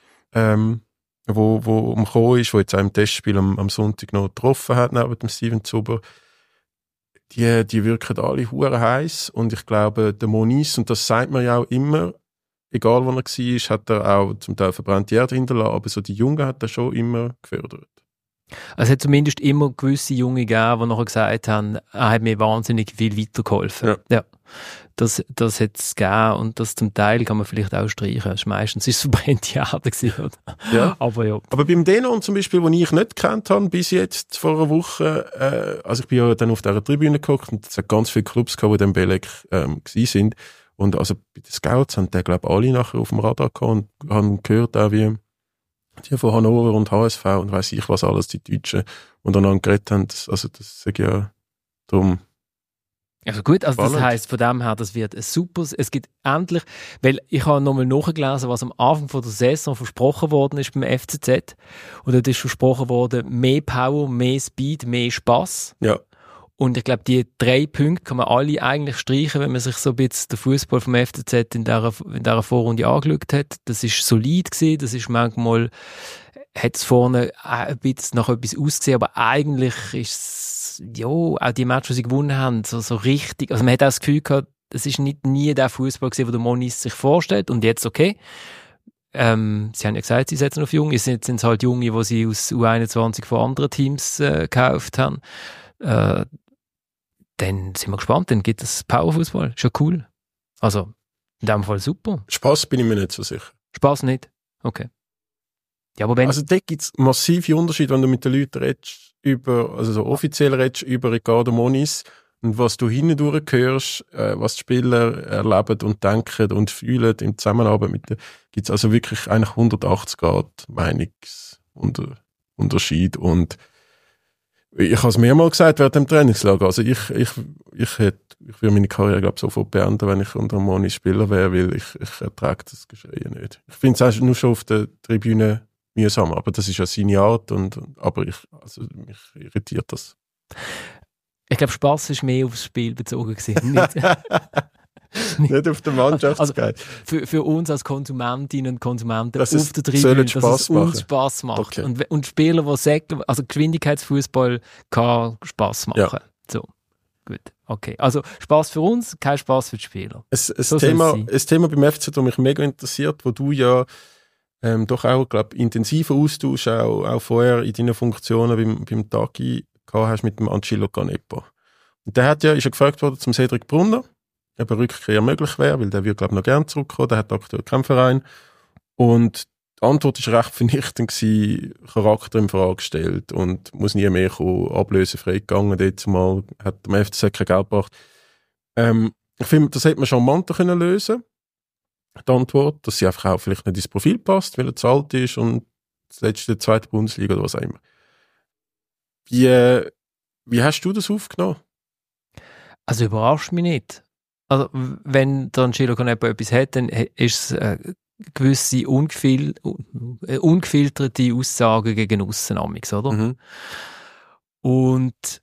wo umgekommen ist, wo jetzt auch im Testspiel am Sonntag noch getroffen hat, neben dem Steven Zuber. Die wirken alle hure heiß und ich glaube, der Moniz, und das sagt man ja auch immer, egal wo er war, hat er auch zum Teil verbrannte Erde hinterlassen, aber so die Jungen hat er schon immer gefördert. Also es hat zumindest immer gewisse Junge gegeben, die nachher gesagt haben, er hat mir wahnsinnig viel weitergeholfen. Ja. Das hat es gegeben und das zum Teil kann man vielleicht auch streichen. Das ist meistens ist es verbrannte Erde gewesen. Ja. Aber ja. Aber beim Denon zum Beispiel, den ich nicht gekannt habe, bis jetzt vor einer Woche, also ich bin ja dann auf dieser Tribüne geguckt und es hat ganz viele Clubs gehabt, die dann Belek gewesen sind. Und also bei den Scouts haben die, glaube ich, alle nachher auf dem Radar gehabt und haben gehört auch, wie die von Hannover und HSV und weiss ich was alles, die Deutschen, und dann geredet haben, also das sage ich ja drum. Also gut, also das Spannend. heisst von dem her, das wird ein super, es gibt endlich, weil ich habe nochmal nachgelesen, was am Anfang von der Saison versprochen worden ist beim FCZ, und dort ist versprochen worden, mehr Power, mehr Speed, mehr Spass. Ja. Und ich glaube, die 3 Punkte kann man alle eigentlich streichen, wenn man sich so ein bisschen den Fußball vom FCZ in dieser Vorrunde angeschaut hat. Das ist solid gewesen, das ist manchmal, hat es vorne ein bisschen nach etwas ausgesehen, aber eigentlich ist es, ja, auch die Matches, die sie gewonnen haben, so richtig, also man hat auch das Gefühl gehabt, es ist nie der Fußball gewesen, den der Monis sich vorstellt, und jetzt okay. Sie haben ja gesagt, sie setzen auf Junge, jetzt sind es halt Junge, die sie aus U21 von anderen Teams gekauft haben. Dann sind wir gespannt, dann gibt es Powerfußball. Schon cool. Also, in dem Fall super. Spass bin ich mir nicht so sicher. Spaß nicht? Okay. Ja, aber wenn... Also da gibt es massive Unterschiede, wenn du mit den Leuten redest, also so offiziell redest über Ricardo Moniz und was du hindurch hörst, was die Spieler erleben und denken und fühlen im Zusammenarbeit mit denen, gibt es also wirklich eigentlich 180 Grad Meinungsunterschied. Und ich habe es mehrmals gesagt während dem Trainingslager. Also ich würde meine Karriere, glaube ich, sofort beenden, wenn ich unter Moniz Spieler wäre, weil ich ertrage das Geschrei nicht. Ich finde es auch nur schon auf der Tribüne mühsam, aber das ist ja seine Art, aber mich irritiert das. Ich glaube, Spass ist mehr aufs Spiel bezogen gewesen. Nicht auf den Mannschaftsgeist. Also für uns als Konsumentinnen und Konsumenten auf der Tribüne, dass es uns Spass macht. Okay. Und Spieler, die sagen, also Geschwindigkeitsfußball kann Spass machen. Ja. So, gut. Okay. Also Spass für uns, kein Spass für die Spieler. Ein Thema beim FC, das mich mega interessiert, wo du ja doch auch, glaube intensiven Austausch auch vorher in deinen Funktionen beim Tagi gehabt hast mit dem Angelo Canepa. Und der ist ja gefragt worden zum Cedric Brunner, ob eine Rückkehr möglich wäre, weil der würde, glaube ich, noch gerne zurückkommen, der hat aktuell keinen Verein. Und die Antwort war recht vernichtend gewesen, Charakter in Frage gestellt und muss nie mehr kommen, ablösefrei gegangen, dort mal, hat dem FCZ kein Geld gebracht. Ich finde, das hätte man charmanter können lösen, die Antwort, dass sie einfach auch vielleicht nicht ins Profil passt, weil er zu alt ist und das letzte in der zweiten Bundesliga oder was auch immer. Wie hast du das aufgenommen? Also überrascht mich nicht. Also wenn der Angelo Canepa etwas hat, dann ist es gewisse ungefilterte Aussagen gegen aussen, oder? Mhm. Und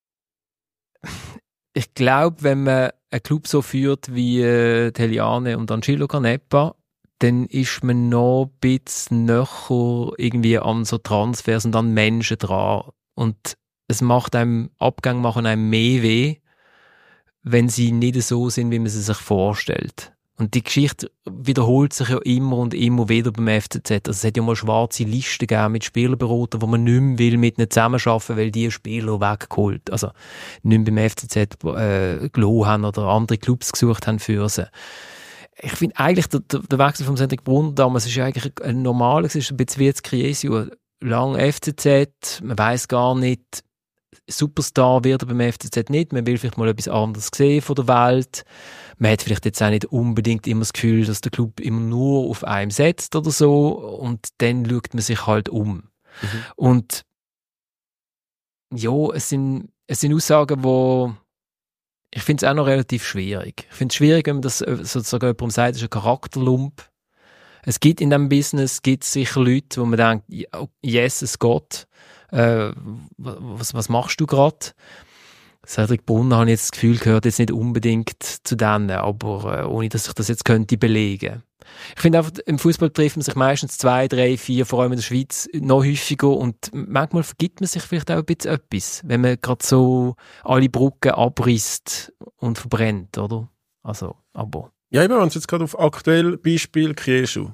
ich glaube, wenn man einen Club so führt wie Teliane und Angelo Canepa, dann ist man noch ein bisschen näher irgendwie an so Transfers und an Menschen dran. Und es macht einem, Abgänge machen einem mehr weh, wenn sie nicht so sind, wie man sie sich vorstellt. Und die Geschichte wiederholt sich ja immer und immer wieder beim FCZ. Also es hat ja mal schwarze Listen gegeben mit Spielerberatern, wo man nicht mehr will mit ihnen zusammenarbeiten, weil die Spieler weggeholt, also nicht mehr beim FCZ gelassen haben oder andere Clubs gesucht haben für sie. Ich finde eigentlich, der Wechsel vom Cedric Brunner damals ist ja eigentlich ein normaler, es ist ein bisschen wie jetzt Chiesio, lang FCZ, man weiss gar nicht, Superstar wird er beim FCZ nicht, man will vielleicht mal etwas anderes sehen von der Welt, man hat vielleicht jetzt auch nicht unbedingt immer das Gefühl, dass der Club immer nur auf einem setzt oder so, und dann schaut man sich halt um. Mhm. Und ja, es sind Aussagen, wo ich finde es auch noch relativ schwierig. Ich finde es schwierig, wenn man das sozusagen jemandem sagt, das ist ein Charakterlump. Es gibt in diesem Business sicher Leute, wo man denkt, yes, es geht. Was machst du gerade? Cedric Brunner, habe ich jetzt das Gefühl, gehört jetzt nicht unbedingt zu denen, aber ohne, dass ich das jetzt könnte belegen. Ich finde einfach, im Fußball trifft man sich meistens 2, 3, 4, vor allem in der Schweiz, noch häufiger, und manchmal vergibt man sich vielleicht auch ein bisschen etwas, wenn man gerade so alle Brücken abrisst und verbrennt, oder? Also, aber... Ja, wir haben uns jetzt gerade auf aktuell Beispiel Krieschu.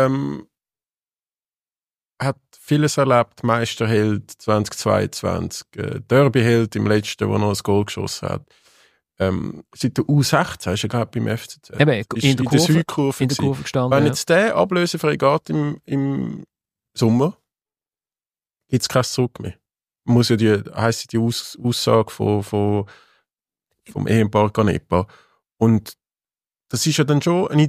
Hat vieles erlebt, Meisterheld 2022, Derbyheld im letzten, wo er noch ein Goal geschossen hat. Seit der U16 ist er gerade beim FCZ. Eben, in der Südkurve gestanden. Wenn jetzt der ablösefrei geht im Sommer, gibt es kein Zurück mehr. Muss ja heisst die Aussage vom Ehepaar Canepa. Und das ist ja dann schon eine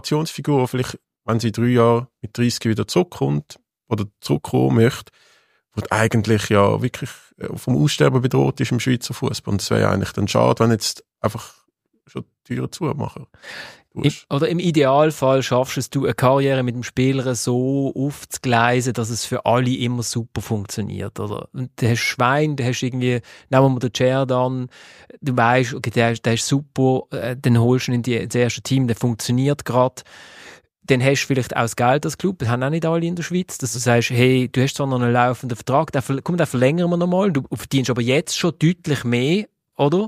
Identifikationsfigur, vielleicht, wenn sie 3 Jahre mit 30 wieder zurückkommt oder zurückkommen möchte. wo eigentlich ja wirklich vom Aussterben bedroht ist im Schweizer Fußball. Und es wäre ja eigentlich dann schade, wenn jetzt einfach schon die Türen zumachen. Oder im Idealfall schaffst du eine Karriere mit dem Spieler so aufzugleisen, dass es für alle immer super funktioniert, oder? Und du hast Schwein, du hast irgendwie, nehmen wir den Cerdan, du weißt, okay, der ist super, dann holst du ihn ins erste Team, der funktioniert gerade. Dann hast du vielleicht auch das Geld als Club, das haben auch nicht alle in der Schweiz, dass du sagst, hey, du hast zwar noch einen laufenden Vertrag, den verlängern wir nochmal, du verdienst aber jetzt schon deutlich mehr, oder?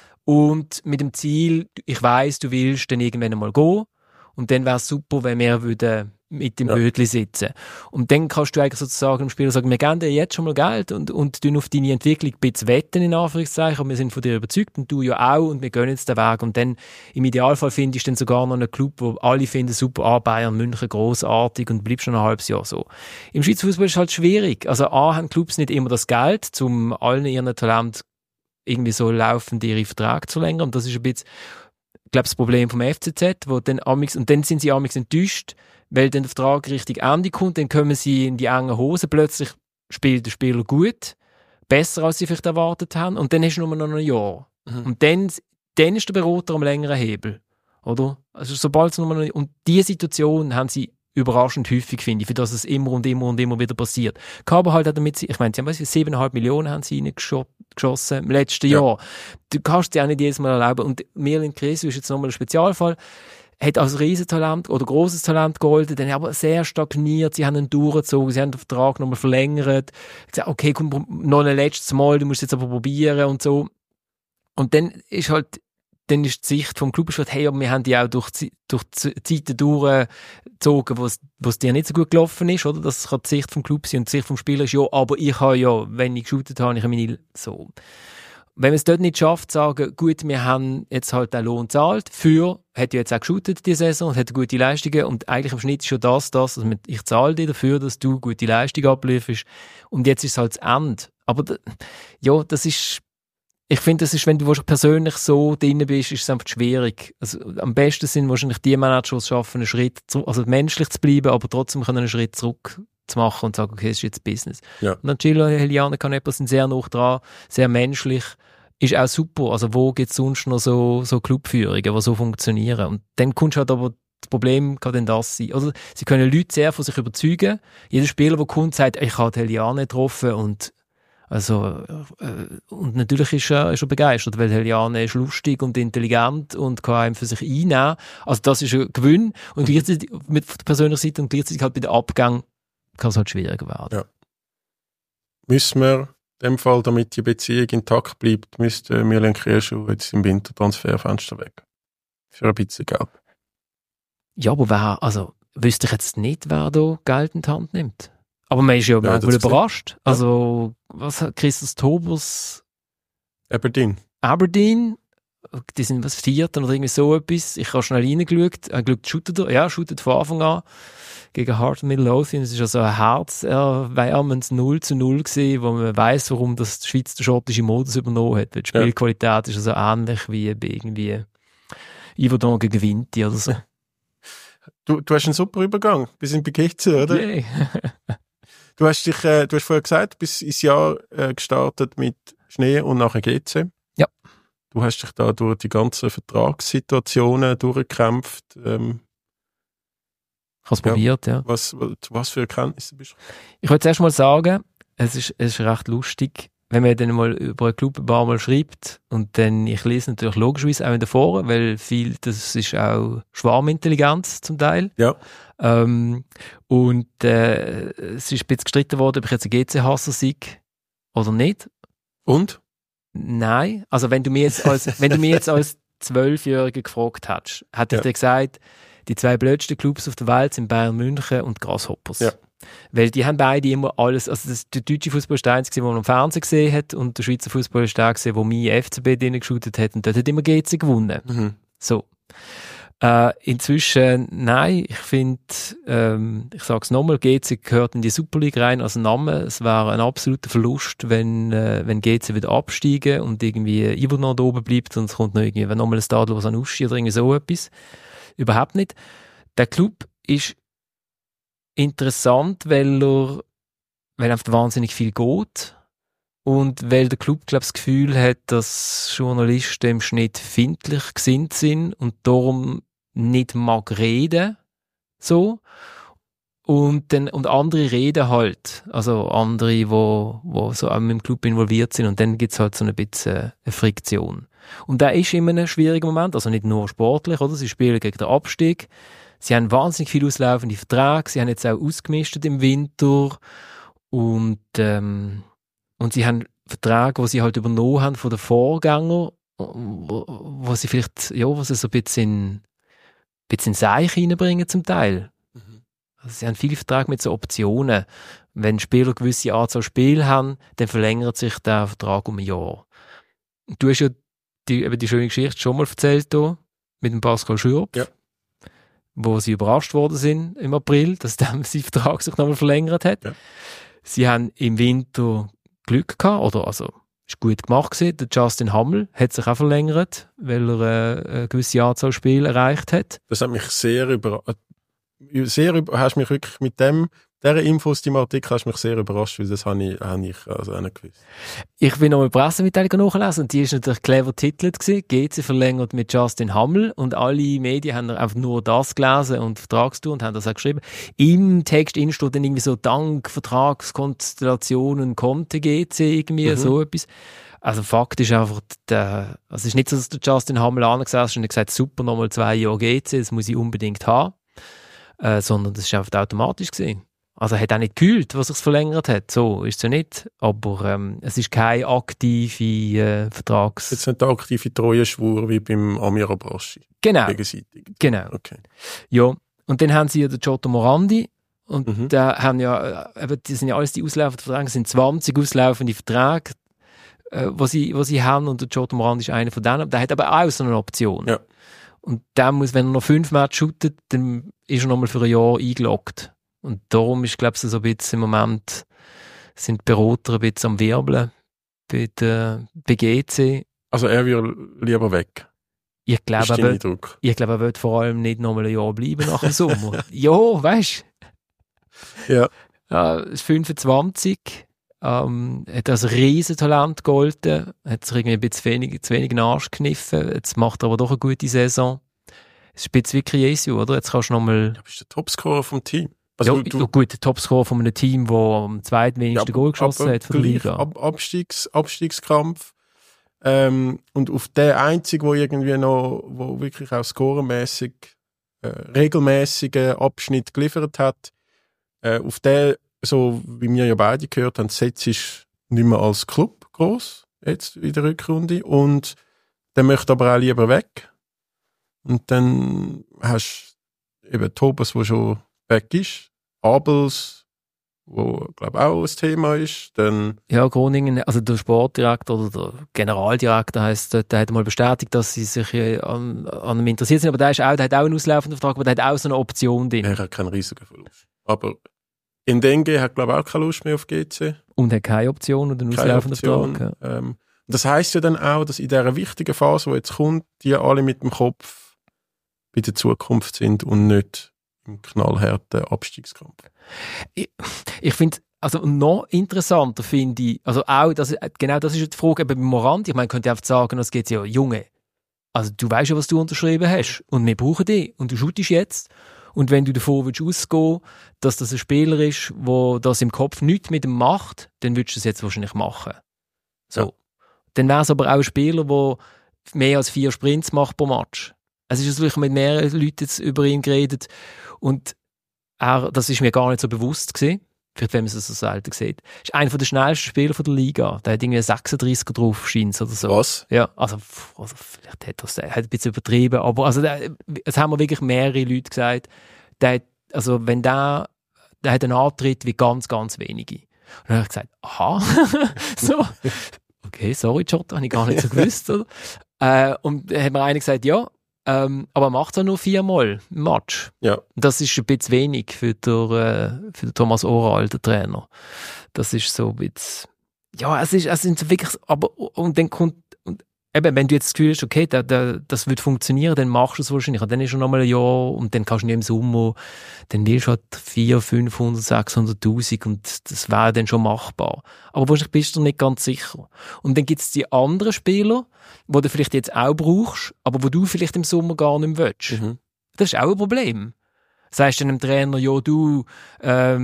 Und mit dem Ziel, ich weiss, du willst dann irgendwann einmal gehen. Und dann wäre es super, wenn wir würden mit dem Bötli sitzen. Und dann kannst du eigentlich sozusagen dem Spieler sagen, wir geben dir jetzt schon mal Geld und tun auf deine Entwicklung ein bisschen wetten, in Anführungszeichen. Und wir sind von dir überzeugt und du ja auch und wir gehen jetzt den Weg. Und dann, im Idealfall findest du dann sogar noch einen Club, wo alle finden, super, Bayern München, grossartig und bleibst schon ein halbes Jahr so. Im Schweizer Fußball ist es halt schwierig. Also haben Clubs nicht immer das Geld, um allen ihren Talent irgendwie so laufend ihre Verträge zu verlängern. Und das ist ein bisschen, ich glaube, das Problem vom FCZ, wo dann und dann sind sie amigs enttäuscht, weil dann der Vertrag richtig Ende kommt, dann kommen sie in die engen Hosen, plötzlich spielt der Spieler gut, besser als sie vielleicht erwartet haben, und dann hast du nur noch ein Jahr. Und dann ist der Berater am längeren Hebel, oder? Also sobald es und diese Situation haben sie überraschend häufig, finde ich, für das es immer und immer und immer wieder passiert. Kaber halt auch damit, ich meine, sie haben 7,5 Millionen haben sie geschossen im letzten Jahr. Du kannst dir auch nicht jedes Mal erlauben. Und Merlin Kresu ist jetzt nochmal ein Spezialfall, hat als Riesentalent oder grosses Talent geholt, dann aber sehr stagniert, sie haben ihn durchgezogen, sie haben den Vertrag nochmal verlängert, gesagt, okay, komm, noch ein letztes Mal, du musst jetzt aber probieren und so. Und dann ist die Sicht vom Club schon, hey, aber wir haben die auch durch Zeiten durchgezogen, wo es dir nicht so gut gelaufen ist, oder? Das kann die Sicht vom Club sein und die Sicht vom Spieler ist, ja, aber ich habe ja, wenn ich geshootet habe, ich habe meine, so. Wenn man es dort nicht schafft, sagen, gut, wir haben jetzt halt den Lohn gezahlt, hat ja jetzt auch geshootet die Saison und hat gute Leistungen und eigentlich im Schnitt ist schon also ich zahle dir dafür, dass du gute Leistung ablieferst und jetzt ist es halt das Ende. Aber ja, das ist, ich finde, das ist, wenn du persönlich so drin bist, ist es einfach schwierig. Also, am besten sind wahrscheinlich die Manager, die es schaffen, einen Schritt zurück, also menschlich zu bleiben, aber trotzdem einen Schritt zurück zu machen und sagen, okay, es ist jetzt Business. Ja. Und dann Gillo Heliane Canepa sind sehr nah dran, sehr menschlich, ist auch super. Also wo gibt es sonst noch so Clubführungen, die so funktionieren? Und dann kommst du halt aber, das Problem kann dann das sein. Oder sie können Leute sehr von sich überzeugen. Jeder Spieler, der kommt, sagt, ich habe Heliane getroffen und natürlich ist er begeistert, weil Heliane ist lustig und intelligent und kann einem für sich einnehmen. Also das ist ein Gewinn. Und gleichzeitig mit der persönlichen Seite und gleichzeitig halt bei den Abgängen kann es halt schwieriger werden. Ja. Müssen wir in dem Fall, damit die Beziehung intakt bleibt, müsste Merlin Kresu jetzt im Wintertransferfenster weg. Für ein bisschen Geld. Ja, aber wüsste ich jetzt nicht, wer da Geld in die Hand nimmt. Aber man ist ja manchmal überrascht. Ja. Also, was hat Christus Tobers? Aberdeen, die sind was Vierten oder irgendwie so etwas. Ich habe schnell reingeschaut. Shootet von Anfang an gegen Heart Midlothian. Es ist also ein herzerwärmendes 0:0 gewesen, wo man weiss, warum das die Schweiz den schottischen Modus übernommen hat. Weil die Spielqualität ist also ähnlich wie bei irgendwie Yverdon gegen Vinti oder so. Du hast einen super Übergang. Wir sind bei GC, oder? Yeah. Du hast vorher gesagt, du bist ins Jahr gestartet mit Schnee und nachher GC. Ja. Du hast dich da durch die ganzen Vertragssituationen durchgekämpft. Ich habe es probiert, ja. Was für Erkenntnisse bist du? Ich wollte zuerst mal sagen, es ist recht lustig, wenn man dann mal über einen Club ein paar Mal schreibt und dann, ich lese natürlich logischerweise auch in der Foren, weil das ist auch Schwarmintelligenz zum Teil. Ja. Und es ist ein bisschen gestritten worden, ob ich jetzt ein GC-Hasser sei oder nicht. Und? Nein. Also wenn du mir jetzt als 12-Jähriger gefragt hättest, hätte ich dir gesagt, die zwei blödsten Clubs auf der Welt sind Bayern München und Grasshoppers. Ja. Weil die haben beide immer alles, also der deutsche Fußball ist der einzige, den man am Fernsehen gesehen hat und der Schweizer Fußball ist der gesehen, wo mein FCB drinnen geshootet hat und dort hat immer GC gewonnen. Mhm. So. Inzwischen, nein, ich finde, ich sage es nochmal, GC gehört in die Super League rein als Name. Es wäre ein absoluter Verlust, wenn GC wieder absteigen und irgendwie Yverdon da oben bleibt und es kommt noch irgendwie nochmal ein Stadler, was an Uschi oder irgendwie so etwas. Überhaupt nicht. Der Club ist interessant, weil er weil einfach wahnsinnig viel geht und weil der Club, glaube ich, das Gefühl hat, dass Journalisten im Schnitt findlich gesinnt sind und darum nicht mag reden, so. Und andere reden halt, also andere, wo so auch mit dem Club involviert sind, und dann gibt's halt so ein bisschen eine Friktion. Und da ist immer ein schwieriger Moment, also nicht nur sportlich, oder? Sie spielen gegen den Abstieg, sie haben wahnsinnig viel auslaufende Verträge, sie haben jetzt auch ausgemistet im Winter und sie haben Verträge, die sie halt übernommen haben von den Vorgängern, wo sie vielleicht, ja, wo sie so ein bisschen Seich reinbringen zum Teil. Also sie haben viele Verträge mit so Optionen. Wenn Spieler eine gewisse Anzahl Spiele haben, dann verlängert sich der Vertrag um ein Jahr. Du hast ja die schöne Geschichte schon mal erzählt hier, mit dem Pascal Schürpf, ja, wo sie überrascht worden sind im April, dass der sein Vertrag sich nochmal verlängert hat. Ja. Sie haben im Winter Glück gehabt, oder also ist gut gemacht gewesen. Der Justin Hammel hat sich auch verlängert, weil er eine gewisse Anzahl Spiele erreicht hat. Das hat mich sehr hast mich wirklich mit dieser Info aus dem Artikel hast mich sehr überrascht, weil das habe ich also auch nicht gewusst. Ich bin noch eine Pressemitteilung nachgelesen und die ist natürlich clever getitelt gewesen. GC verlängert mit Justin Hammel, und alle Medien haben einfach nur das gelesen und Vertragstour und haben das auch geschrieben. Im Text steht dann irgendwie so dank Vertragskonstellationen konnte GC irgendwie so etwas. Also Fakt ist einfach, also es ist nicht so, dass der Justin Hammel angesessen und gesagt, super, nochmal 2 Jahre GC, das muss ich unbedingt haben. Sondern das ist einfach automatisch gewesen. Also er hat auch nicht gekühlt, was sich verlängert hat. So ist es ja nicht. Aber es ist keine aktive Vertrags... Jetzt nicht der aktive Treueschwur wie beim Amir Abraschi. Genau. Gegenseitig. Genau. Okay. Ja. Und dann haben sie ja den Giotto Morandi. Und da haben ja, die sind ja alles die auslaufenden Verträge, sind 20 auslaufende Verträge, die sie haben. Und der Giotto Morandi ist einer von denen. Der hat aber auch so eine Option. Ja. Und der muss, wenn er noch 5 Matches shootet, dann ist er nochmal für ein Jahr eingeloggt. Und darum ist, glaube ich, so ein bisschen im Moment, sind die Berater ein bisschen am Wirbeln bei GC. Also er will lieber weg. Ich glaube, er wird vor allem nicht nochmal ein Jahr bleiben nach dem Sommer. Ja, weißt du? Ja. Ist 25, hat als Riesentalent gegolten, hat sich irgendwie ein bisschen zu wenig in den Arsch gekniffen, jetzt macht er aber doch eine gute Saison. Es ist ein bisschen wie Chiesio, oder? Jetzt kannst du nochmal... Du bist der Topscorer vom Team. Also gut, der Topscorer von einem Team, das am zweitwenigsten Goal geschossen hat von der Liga. Abstiegskampf. Und auf den einzigen, wo wirklich auch scoremässig regelmäßigen Abschnitt geliefert hat, auf den, so wie wir ja beide gehört haben, setzt ist nicht mehr als Club gross jetzt in der Rückrunde, und der möchte aber auch lieber weg. Und dann hast du eben Tobas, der schon weg ist, Abels, wo glaube auch ein Thema ist, dann... Ja, Groningen, also der Sportdirektor oder der Generaldirektor heisst, der hat mal bestätigt, dass sie sich an ihm interessiert sind, aber der hat auch einen auslaufenden Vertrag, aber der hat auch so eine Option drin. Er hat keinen riesigen Verlust. Aber Ndenge hat glaube auch keine Lust mehr auf GC. Und hat keine Option oder einen auslaufenden Vertrag. Ja. Das heisst ja dann auch, dass in dieser wichtigen Phase, die jetzt kommt, die alle mit dem Kopf bei der Zukunft sind und nicht im knallharten Abstiegskampf. Ich finde, also noch interessanter finde ich, also auch, genau das ist die Frage eben beim Morandi. Ich meine, man könnte einfach sagen, es geht ja, Junge, also du weißt ja, was du unterschrieben hast und wir brauchen dich und du shootest jetzt. Und wenn du davon willst ausgehen, dass das ein Spieler ist, der das im Kopf nichts mit ihm macht, dann würdest du das jetzt wahrscheinlich machen. So. Ja. Dann wäre es aber auch ein Spieler, der mehr als 4 Sprints macht pro Match. Es ist wirklich mit mehreren Leuten jetzt über ihn geredet und das ist mir gar nicht so bewusst gewesen, vielleicht wenn man es so selten sieht. Er ist einer der schnellsten Spieler der Liga. Der hat irgendwie 36er drauf, scheint oder so. Was? Ja, also vielleicht hat er ein bisschen übertrieben, aber also es haben mir wirklich mehrere Leute gesagt, der hat einen Antritt wie ganz, ganz wenige. Und dann habe ich gesagt, aha, so, okay, sorry, Giotto, habe ich gar nicht so gewusst. Oder? Und dann hat mir einer gesagt, ja, aber er macht es nur 4-mal im Match. Ja. Das ist ein bisschen wenig für den Thomas Oral, den Trainer. Das ist so ein bisschen, ja, es sind wirklich, aber, und dann kommt, und eben, wenn du jetzt das Gefühl hast, okay, das wird funktionieren, dann machst du es wahrscheinlich. Und dann ist schon nochmal ein Jahr und dann kannst du nicht im Sommer, dann willst du halt 400, 500, 600'000 und das wäre dann schon machbar. Aber wahrscheinlich bist du nicht ganz sicher. Und dann gibt es die anderen Spieler, die du vielleicht jetzt auch brauchst, aber wo du vielleicht im Sommer gar nicht mehr willst. Mhm. Das ist auch ein Problem. Sagst du dem Trainer, ja, du, wäre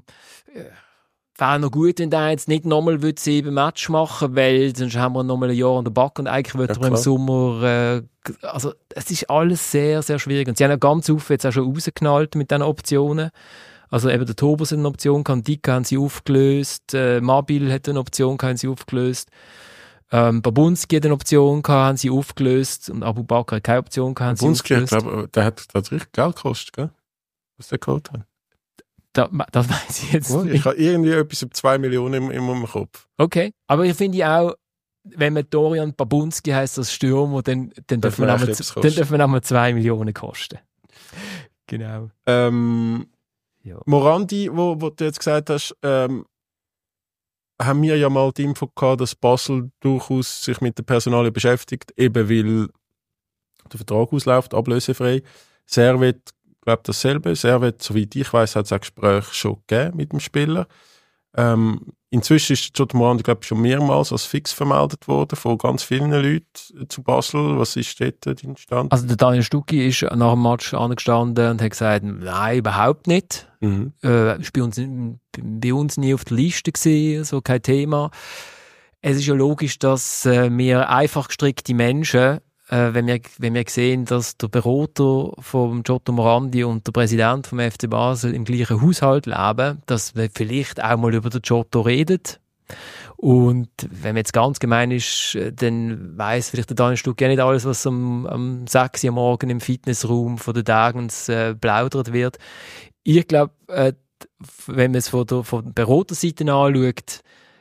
noch gut, wenn der jetzt nicht nochmal 7 Matches machen würde, weil sonst haben wir nochmal ein Jahr an der Backe und eigentlich würde er im Sommer, also es ist alles sehr, sehr schwierig. Und sie haben ja ganz oft jetzt auch schon rausgeknallt mit diesen Optionen. Also eben der Tobers hat eine Option gehabt, Dika haben sie aufgelöst, Mabil hat eine Option gehabt, haben sie aufgelöst. Babunski hat eine Option gehabt, haben sie aufgelöst und Abu Bakr hat keine Option gehabt, haben sie aufgelöst. Babunski, der hat richtig Geld gekostet, gell? Was der geholt hat. Das weiß ich jetzt nicht. Ich habe irgendwie etwas über 2 Millionen im Kopf. Okay, aber ich finde auch, wenn man Dorian Babunski heisst als Stürmer, dann dürfen wir einmal 2 Millionen kosten. Genau. Ja. Morandi, wo du jetzt gesagt hast, haben wir ja mal die Info gehabt, dass Basel durchaus sich mit der Personalie beschäftigt, eben weil der Vertrag ausläuft, ablösefrei. Servet, glaube dasselbe. Servet, soweit ich weiß, hat es ein Gespräch schon gegeben mit dem Spieler. Inzwischen ist Giotto Morandi, glaube ich, schon mehrmals als fix vermeldet worden von ganz vielen Leuten zu Basel. Was ist dort dein Stand? Also der Daniel Stucki ist nach dem Match angestanden und hat gesagt, nein, überhaupt nicht. Mhm. Ist bei uns nie auf der Liste gewesen, so kein Thema. Es ist ja logisch, dass wir einfach gestrickte Menschen, wenn wir sehen, dass der Berater vom Giotto Morandi und der Präsident vom FC Basel im gleichen Haushalt leben, dass wir vielleicht auch mal über den Giotto redet. Und wenn man jetzt ganz gemein ist, dann weiss vielleicht der Daniel Stuck ja nicht alles, was am 6 Uhr morgen im Fitnessraum von den Dagens plaudert wird. Ich glaube, wenn man es von der Beraterseite anschaut,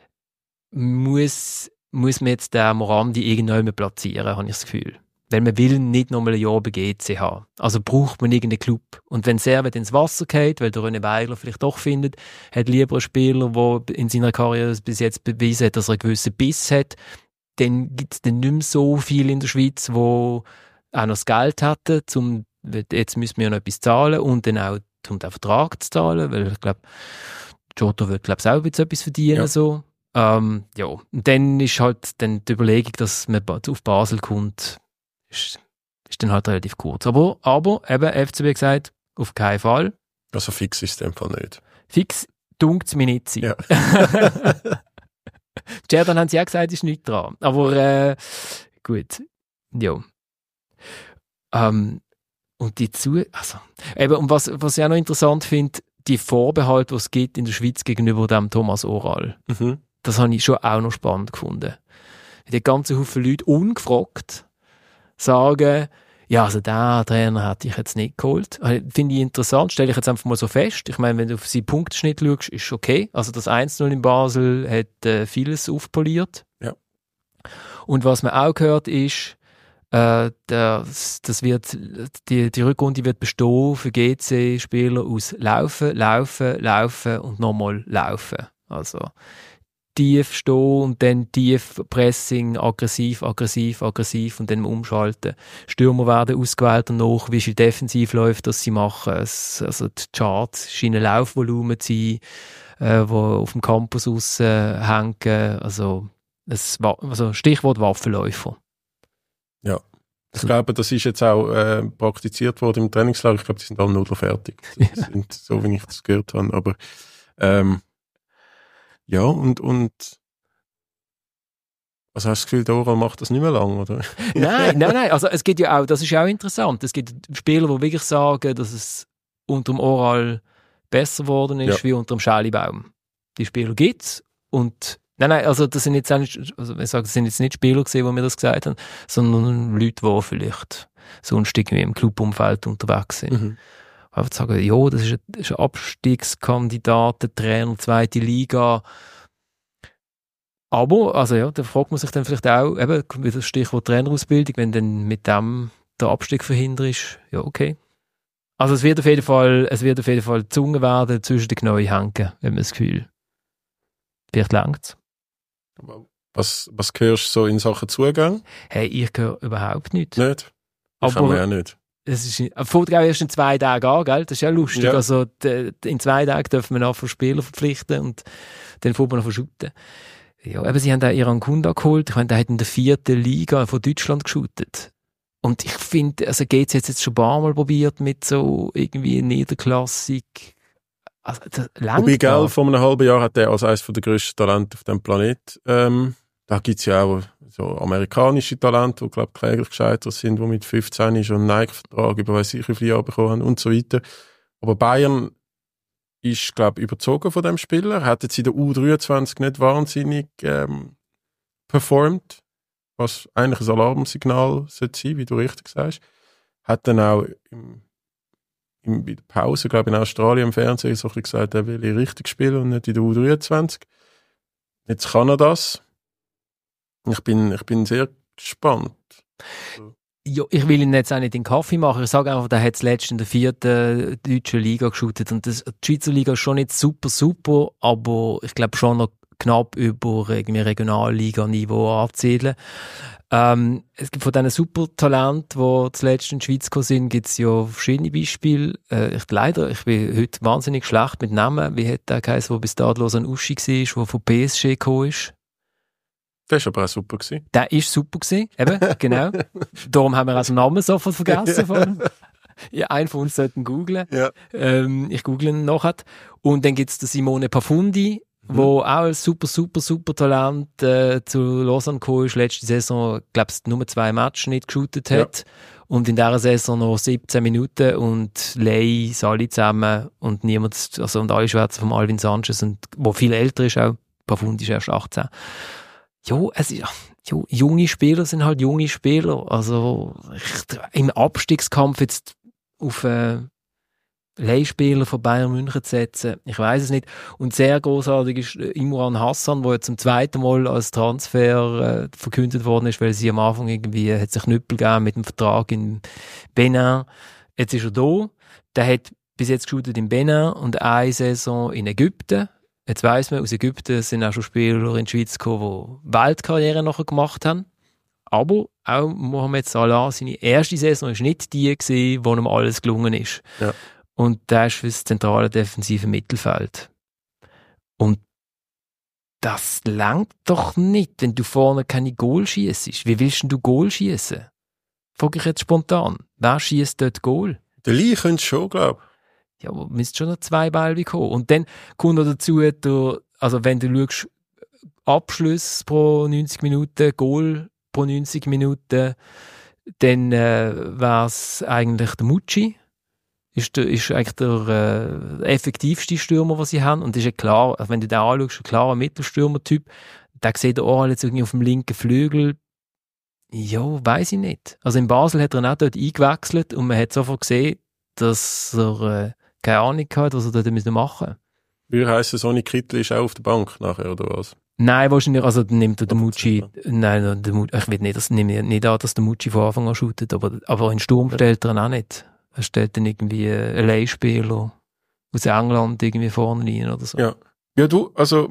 muss man jetzt den Morandi irgendwann platzieren, habe ich das Gefühl. Weil man will nicht nochmal ein Jahr bei GC haben. Also braucht man irgendeinen Club. Und wenn Servet ins Wasser geht, weil der René Weiler vielleicht doch findet, hat lieber einen Spieler, der in seiner Karriere bis jetzt bewiesen hat, dass er einen gewissen Biss hat, dann gibt es dann nicht mehr so viel in der Schweiz, wo auch noch das Geld hätten, jetzt müssen wir noch etwas zahlen und dann auch um den Vertrag zu zahlen, weil ich glaube, Giotto wird glaube ich auch etwas verdienen, ja. So. Ja, und dann ist halt dann die Überlegung, dass man auf Basel kommt, ist dann halt relativ kurz. Aber eben, FCB gesagt, auf keinen Fall. Also fix ist es in dem Fall nicht. Fix dunkt es mir nicht sein. Ja. Dann haben sie auch gesagt, ist nicht dran. Aber gut, ja. Und die und was ich auch noch interessant finde, die Vorbehalte, die es gibt in der Schweiz gegenüber dem Thomas Oral. Mhm. Das habe ich schon auch noch spannend gefunden. Die ganzen Haufen Leute ungefragt sagen, ja, also der Trainer hätte ich jetzt nicht geholt. Finde ich interessant, stelle ich jetzt einfach mal so fest. Ich meine, wenn du auf seinen Punkteschnitt schaust, ist okay. Also das 1-0 in Basel hat vieles aufpoliert. Ja. Und was man auch gehört ist, das wird, die Rückrunde wird bestehen für GC-Spieler aus Laufen und nochmal Laufen. Also tief stehen und dann tief Pressing, aggressiv und dann umschalten. Stürmer werden ausgewählt und nach, wie viel defensiv läuft, das sie machen. Also die Charts scheinen Laufvolumen zu sein, die auf dem Campus hängen. Also Stichwort Waffenläufer. Ja. Ich glaube, das ist jetzt auch praktiziert worden im Trainingslager. Ich glaube, die sind alle nur fertig. Sind, so wie ich das gehört habe. Aber ja, und also hast du das Gefühl, der Oral macht das nicht mehr lang, oder? Nein. Also es gibt ja auch, das ist ja auch interessant. Es gibt Spieler, die wirklich sagen, dass es unter dem Oral besser geworden ist, wie unter dem Schälibaum. Die Spieler gibt es. Und nein, also das sind jetzt auch nicht, also ich sage, das sind jetzt nicht Spieler gewesen, die mir das gesagt haben, sondern Leute, die vielleicht sonst irgendwie im Clubumfeld unterwegs sind. Mhm. Einfach zu sagen, ja, das ist ein Abstiegskandidat, der Trainer, zweite Liga. Aber, also ja, da fragt man sich dann vielleicht auch, eben, wie das Stichwort Trainerausbildung, wenn dann mit dem der Abstieg verhindert ist, ja, okay. Also es wird auf jeden Fall die Zunge werden zwischen den Knien hängen, wenn man das Gefühl. Vielleicht längt's. Was hörst du so in Sachen Zugang? Hey, ich höre überhaupt nichts. Nicht? Ich Aber auch nicht. es fängt auch erst in 2 Tagen an, gell? Das ist ja lustig. Ja. Also in 2 Tagen dürfen wir noch von Spieler verpflichten und dann fängt man noch verschuten. Ja, aber sie haben auch ihren Kunda geholt. Ich meine, der hat in der 4. Liga von Deutschland geschootet. Und ich finde, also GC hat es jetzt schon ein paar Mal probiert mit so irgendwie Niederklassik. Also, Wobei, gell, vor einem halben Jahr hat er als eines der grössten Talente auf dem Planet, da gibt's ja auch so amerikanische Talente, die, glaube ich, kläglich gescheitert sind, die mit 15 schon einen Nike-Vertrag über weiss ich wie viele Jahre bekommen haben und so weiter. Aber Bayern ist, glaube ich, überzogen von dem Spieler, hat jetzt in der U23 nicht wahnsinnig performt, was eigentlich ein Alarmsignal sollte sein, wie du richtig sagst. Hat dann auch bei der Pause, glaube ich, in Australien im Fernsehen so ein bisschen gesagt, er will richtig spielen und nicht in der U23. Jetzt kann er das. Ich bin sehr gespannt. Ja, ich will ihn jetzt auch nicht in den Kaffee machen. Ich sage einfach, der hat zuletzt in der 4. deutschen Liga geshootet. Und die Schweizer Liga ist schon nicht super, aber ich glaube schon noch knapp über irgendwie Regionalliga-Niveau anzusiedeln. Es gibt von diesen Supertalenten, die zuletzt in die Schweiz gekommen sind, gibt es ja verschiedene Beispiele. Ich bin heute wahnsinnig schlecht mit Namen. Wie hat der geheißen, der bis dato ein Uschi war, der von PSG gekommen ist? Der war aber auch super gewesen. Der war super gewesen, eben, genau. Darum haben wir auch den Namen sofort vergessen. Von. Ja, einen von uns sollten googlen. Ja. Ich google ihn nachher. Und dann gibt es den Simone Pafundi, wo auch ein super Talent zu Lausanne gekommen ist. Letzte Saison, glaube ich, nur 2 Matches nicht geshootet hat. Ja. Und in dieser Saison noch 17 Minuten und Lei, alle zusammen und niemand, also und alle schwärzen von Alvin Sanchez, und, wo viel älter ist auch. Pafundi ist erst 18. Junge Spieler sind halt junge Spieler. Also im Abstiegskampf jetzt auf Leihspieler von Bayern München zu setzen, ich weiß es nicht. Und sehr großartig ist Imran Hassan, der jetzt zum 2. Mal als Transfer verkündet worden ist, weil sie am Anfang irgendwie hat sich Knüppel gegeben mit dem Vertrag in Benin. Jetzt ist er da. Der hat bis jetzt geshootet in Benin und eine Saison in Ägypten. Jetzt weiss man, aus Ägypten sind auch schon Spieler in die Schweiz gekommen, die Weltkarriere nachher gemacht haben. Aber auch Mohamed Salah, seine erste Saison war nicht die gewesen, wo ihm alles gelungen ist. Ja. Und der ist für das zentrale defensive Mittelfeld. Und das langt doch nicht, wenn du vorne keine Goal schiessest. Wie willst du Goal schiessen? Frage ich jetzt spontan. Wer schiesst dort Goal? Der Lee könnte schon, glaube ich. Ja, aber müsste schon noch 2 Bälle kommen. Und dann kommt noch dazu, also wenn du schaust, Abschluss pro 90 Minuten, Goal pro 90 Minuten, dann wäre es eigentlich der Mucci. Ist eigentlich der effektivste Stürmer, den sie haben. Und das ist ja klar, wenn du den anschaust, ein klarer Mittelstürmer-Typ, der sieht auch jetzt irgendwie auf dem linken Flügel. Ja, weiss ich nicht. Also in Basel hat er auch dort eingewechselt und man hat sofort gesehen, dass er keine Ahnung hat, was er dort machen müssen. Wie heisst es, Sonny Kittel ist auch auf der Bank nachher, oder was? Nein, wahrscheinlich, also nimmt der Mucci, nein, ich will nicht, nehme nicht an, dass der Mucci von Anfang an shootet, aber in Sturm stellt er ihn auch nicht. Er stellt dann irgendwie einen Leihspieler aus England irgendwie vorne rein oder so. Ja, du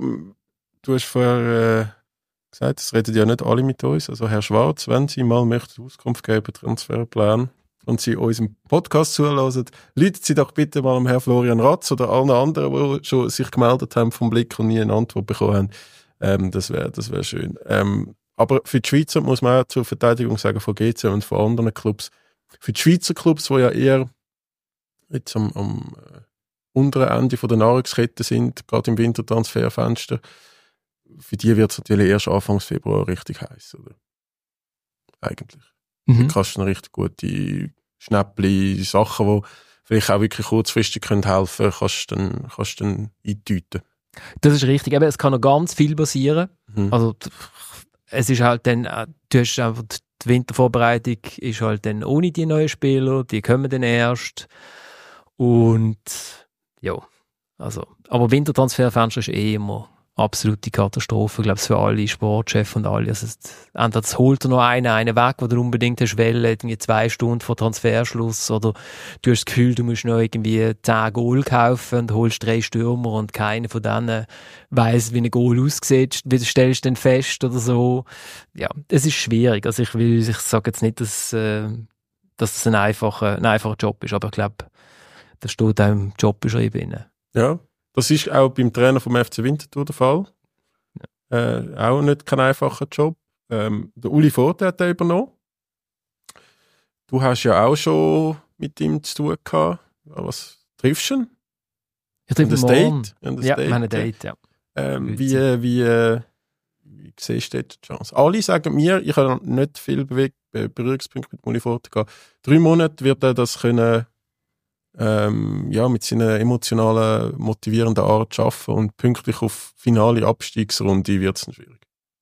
hast vorher gesagt, es reden ja nicht alle mit uns. Also Herr Schwarz, wenn Sie mal möchten Auskunft geben, Transferplan, und Sie unserem Podcast zuhören, läuten Sie doch bitte mal am Herrn Florian Ratz oder allen anderen, die schon sich gemeldet haben vom Blick und nie eine Antwort bekommen haben. Das wäre schön. Aber für die Schweizer muss man auch zur Verteidigung sagen, von GC und von anderen Clubs. Für die Schweizer Clubs, die ja eher jetzt am unteren Ende von der Nahrungskette sind, gerade im Wintertransferfenster, für die wird es natürlich erst Anfang Februar richtig heiß, oder? Eigentlich. Da kannst du eine richtig gute Schnäppli, Sachen, die vielleicht auch wirklich kurzfristig helfen können, kannst du dann eintüten. Das ist richtig. Eben, es kann noch ganz viel passieren. Also, es ist halt dann, du hast einfach, die Wintervorbereitung ist halt dann ohne die neuen Spieler, die kommen dann erst. Und, ja, also, aber Wintertransferfenster ist immer absolute Katastrophe, glaube ich, für alle Sportchefs und alle. Also, entweder das holt er noch einen weg, wo du unbedingt hast wollen, irgendwie 2 Stunden vor Transferschluss, oder du hast das Gefühl, du musst noch irgendwie 10 Goal kaufen und holst 3 Stürmer und keiner von denen weiss, wie ein Goal aussieht, wie stellst du den fest oder so. Ja, es ist schwierig. Also ich sage jetzt nicht, dass es ein einfacher Job ist, aber ich glaube, das steht auch im Job beschrieben. Ja, das ist auch beim Trainer vom FC Winterthur der Fall. Ja. Auch nicht kein einfacher Job. Der Uli Vogt hat den übernommen. Du hast ja auch schon mit ihm zu tun gehabt. Was triffst du ihn? Ich treffe ihn morgen. Ja, Date, meine Date, ja. Wie siehst du die Chance? Alle sagen mir, ich habe nicht viel Berührungspunkte mit Uli Vogt gehabt. 3 Monate wird er das können mit seiner emotionalen, motivierenden Art arbeiten und pünktlich auf finale Abstiegsrunde wird es schwierig.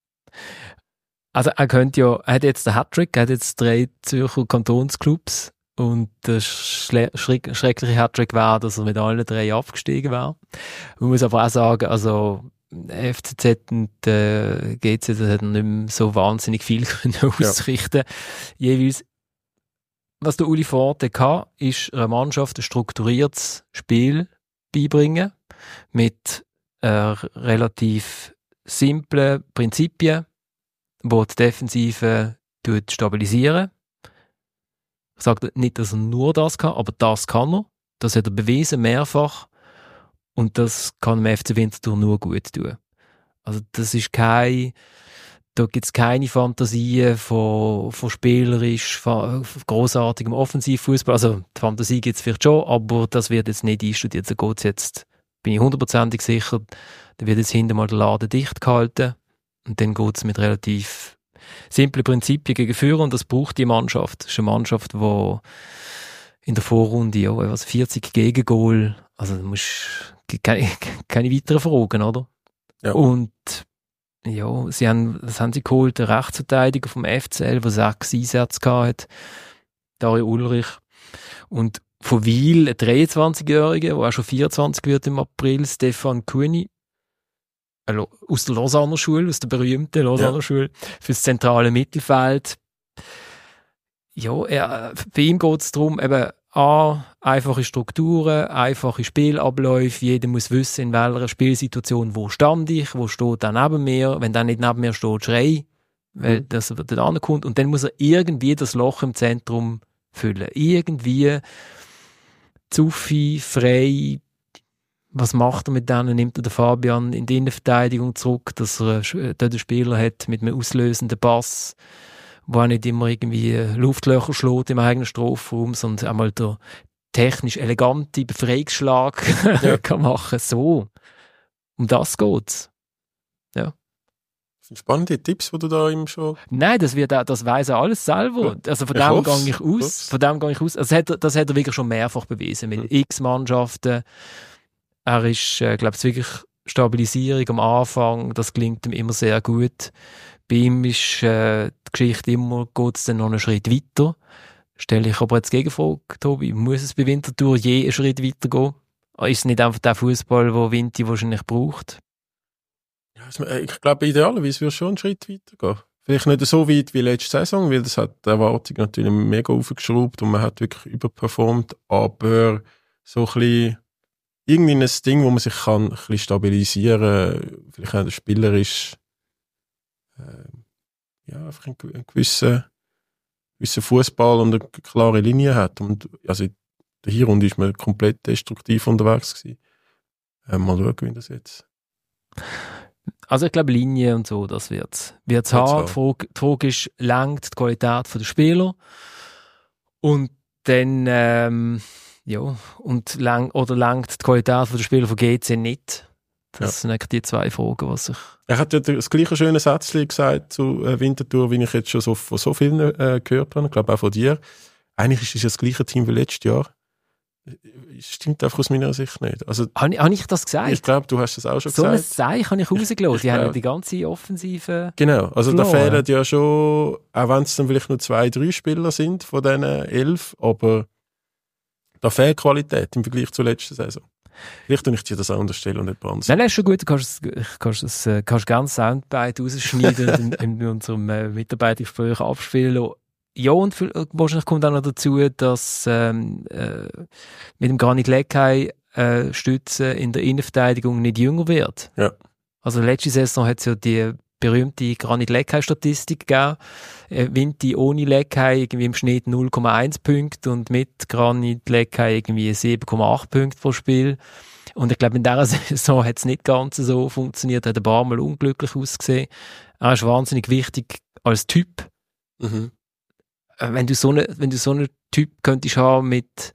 Also er hat jetzt den Hattrick, er hat jetzt 3 Zürcher Kantonsclubs und der schreckliche Hattrick war, dass er mit allen 3 abgestiegen war. Man muss aber auch sagen, also FCZ und GZ hat nicht mehr so wahnsinnig viel ausrichten. Ja. Jeweils. Was der Uli Vogt hatte, ist einer Mannschaft ein strukturiertes Spiel beibringen mit relativ simplen Prinzipien, die die Defensive stabilisieren. Ich sage nicht, dass er nur das kann, aber das kann er. Das hat er bewiesen, mehrfach. Und das kann dem FC Winterthur nur gut tun. Also das ist da gibt es keine Fantasien von spielerisch, von grossartigem Offensivfußball. Also die Fantasie gibt es vielleicht schon, aber das wird jetzt nicht einstudiert. Da geht's jetzt, bin ich 100% sicher, da wird jetzt hinten mal der Laden dicht gehalten und dann geht es mit relativ simplen Prinzipien gegen Führer und das braucht die Mannschaft. Das ist eine Mannschaft, die in der Vorrunde 40 Gegengol, also du musst keine weiteren Fragen, oder? Ja. Und ja, was haben sie geholt? Der Rechtsverteidiger vom FCL, der 6 Einsätze hatte, Dario Ulrich. Und von Wiel, ein 23-Jähriger, der auch schon 24 wird im April, Stefan Kuhni, aus der Lausanner Schule, aus der berühmten Lausanner Schule, fürs zentrale Mittelfeld. Ja, bei ihm geht es darum, eben einfache Strukturen, einfache Spielabläufe. Jeder muss wissen, in welcher Spielsituation wo stand ich, wo steht der neben mir. Wenn der nicht neben mir steht, schrei, weil das dort ankommt. Und dann muss er irgendwie das Loch im Zentrum füllen. Irgendwie Zuffi, frei. Was macht er mit denen? Nimmt er den Fabian in die Innenverteidigung zurück, dass er dort einen Spieler hat mit einem auslösenden Pass, wo auch nicht immer irgendwie Luftlöcher schlägt im eigenen Strafraum, sondern einmal der technisch elegante Befreiungsschlag kann machen. So. Um das geht's. Ja. Das sind spannende Tipps, die du da ihm schon... Nein, das weiss er alles selber. Ja. Also von dem gehe ich aus. Also das hat er wirklich schon mehrfach bewiesen. Mit x Mannschaften. Er ist, glaube ich, wirklich Stabilisierung am Anfang. Das gelingt ihm immer sehr gut. Bei ihm ist die Geschichte immer, geht es dann noch einen Schritt weiter. Stelle ich aber jetzt die Gegenfrage, Tobi, muss es bei Winterthur je einen Schritt weiter gehen? Ist es nicht einfach der Fußball, den Vinti wahrscheinlich braucht? Ja, ich glaube, idealerweise würde es schon einen Schritt weiter gehen. Vielleicht nicht so weit wie letzte Saison, weil das hat die Erwartung natürlich mega aufgeschraubt und man hat wirklich überperformt, aber so ein bisschen irgendwie ein Ding, wo man sich kann ein bisschen stabilisieren, vielleicht auch der Spieler ist einfach einen gewissen Fußball und eine klare Linie hat. Und also in der Hinrunde ist man komplett destruktiv unterwegs gewesen. Mal schauen, wie das jetzt. Also ich glaube, Linie und so, das wird's haben. Die Frage ist, langt die Qualität der Spieler? Und dann langt die Qualität der Spieler von GC nicht? Das sind eigentlich die 2 Fragen, was ich... Er hat ja das gleiche schöne Sätzchen gesagt zu Winterthur, wie ich jetzt schon von so vielen gehört habe. Ich glaube auch von dir. Eigentlich ist es ja das gleiche Team wie letztes Jahr. Stimmt einfach aus meiner Sicht nicht. Also, habe ich das gesagt? Ich glaube, du hast das auch schon gesagt. So ein Seich habe ich rausgelassen. Die haben ja die ganze Offensive... Genau, also da fehlen ja schon, auch wenn es dann vielleicht nur 2, 3 Spieler sind von diesen 11, aber da fehlt Qualität im Vergleich zur letzten Saison. Vielleicht tue ich dir das an der Stelle und nicht anders. Nein, ist schon gut. Du kannst ganz Soundbite rausschneiden und in unserem Mitarbeitergespräch abspielen. Ja, und wahrscheinlich kommt auch noch dazu, dass mit dem Granit Xhaka Stütze in der Innenverteidigung nicht jünger wird. Ja. Also letzte Saison hat es ja die berühmte Granit Xhaka-Statistik gegeben. Vinti ohne Xhaka irgendwie im Schnitt 0,1 Punkte und mit Granit Xhaka irgendwie 7,8 Punkte pro Spiel. Und ich glaube, in dieser Saison hat es nicht ganz so funktioniert, hat ein paar Mal unglücklich ausgesehen. Er ist wahnsinnig wichtig als Typ. Mhm. Wenn du so einen Typ könntest haben mit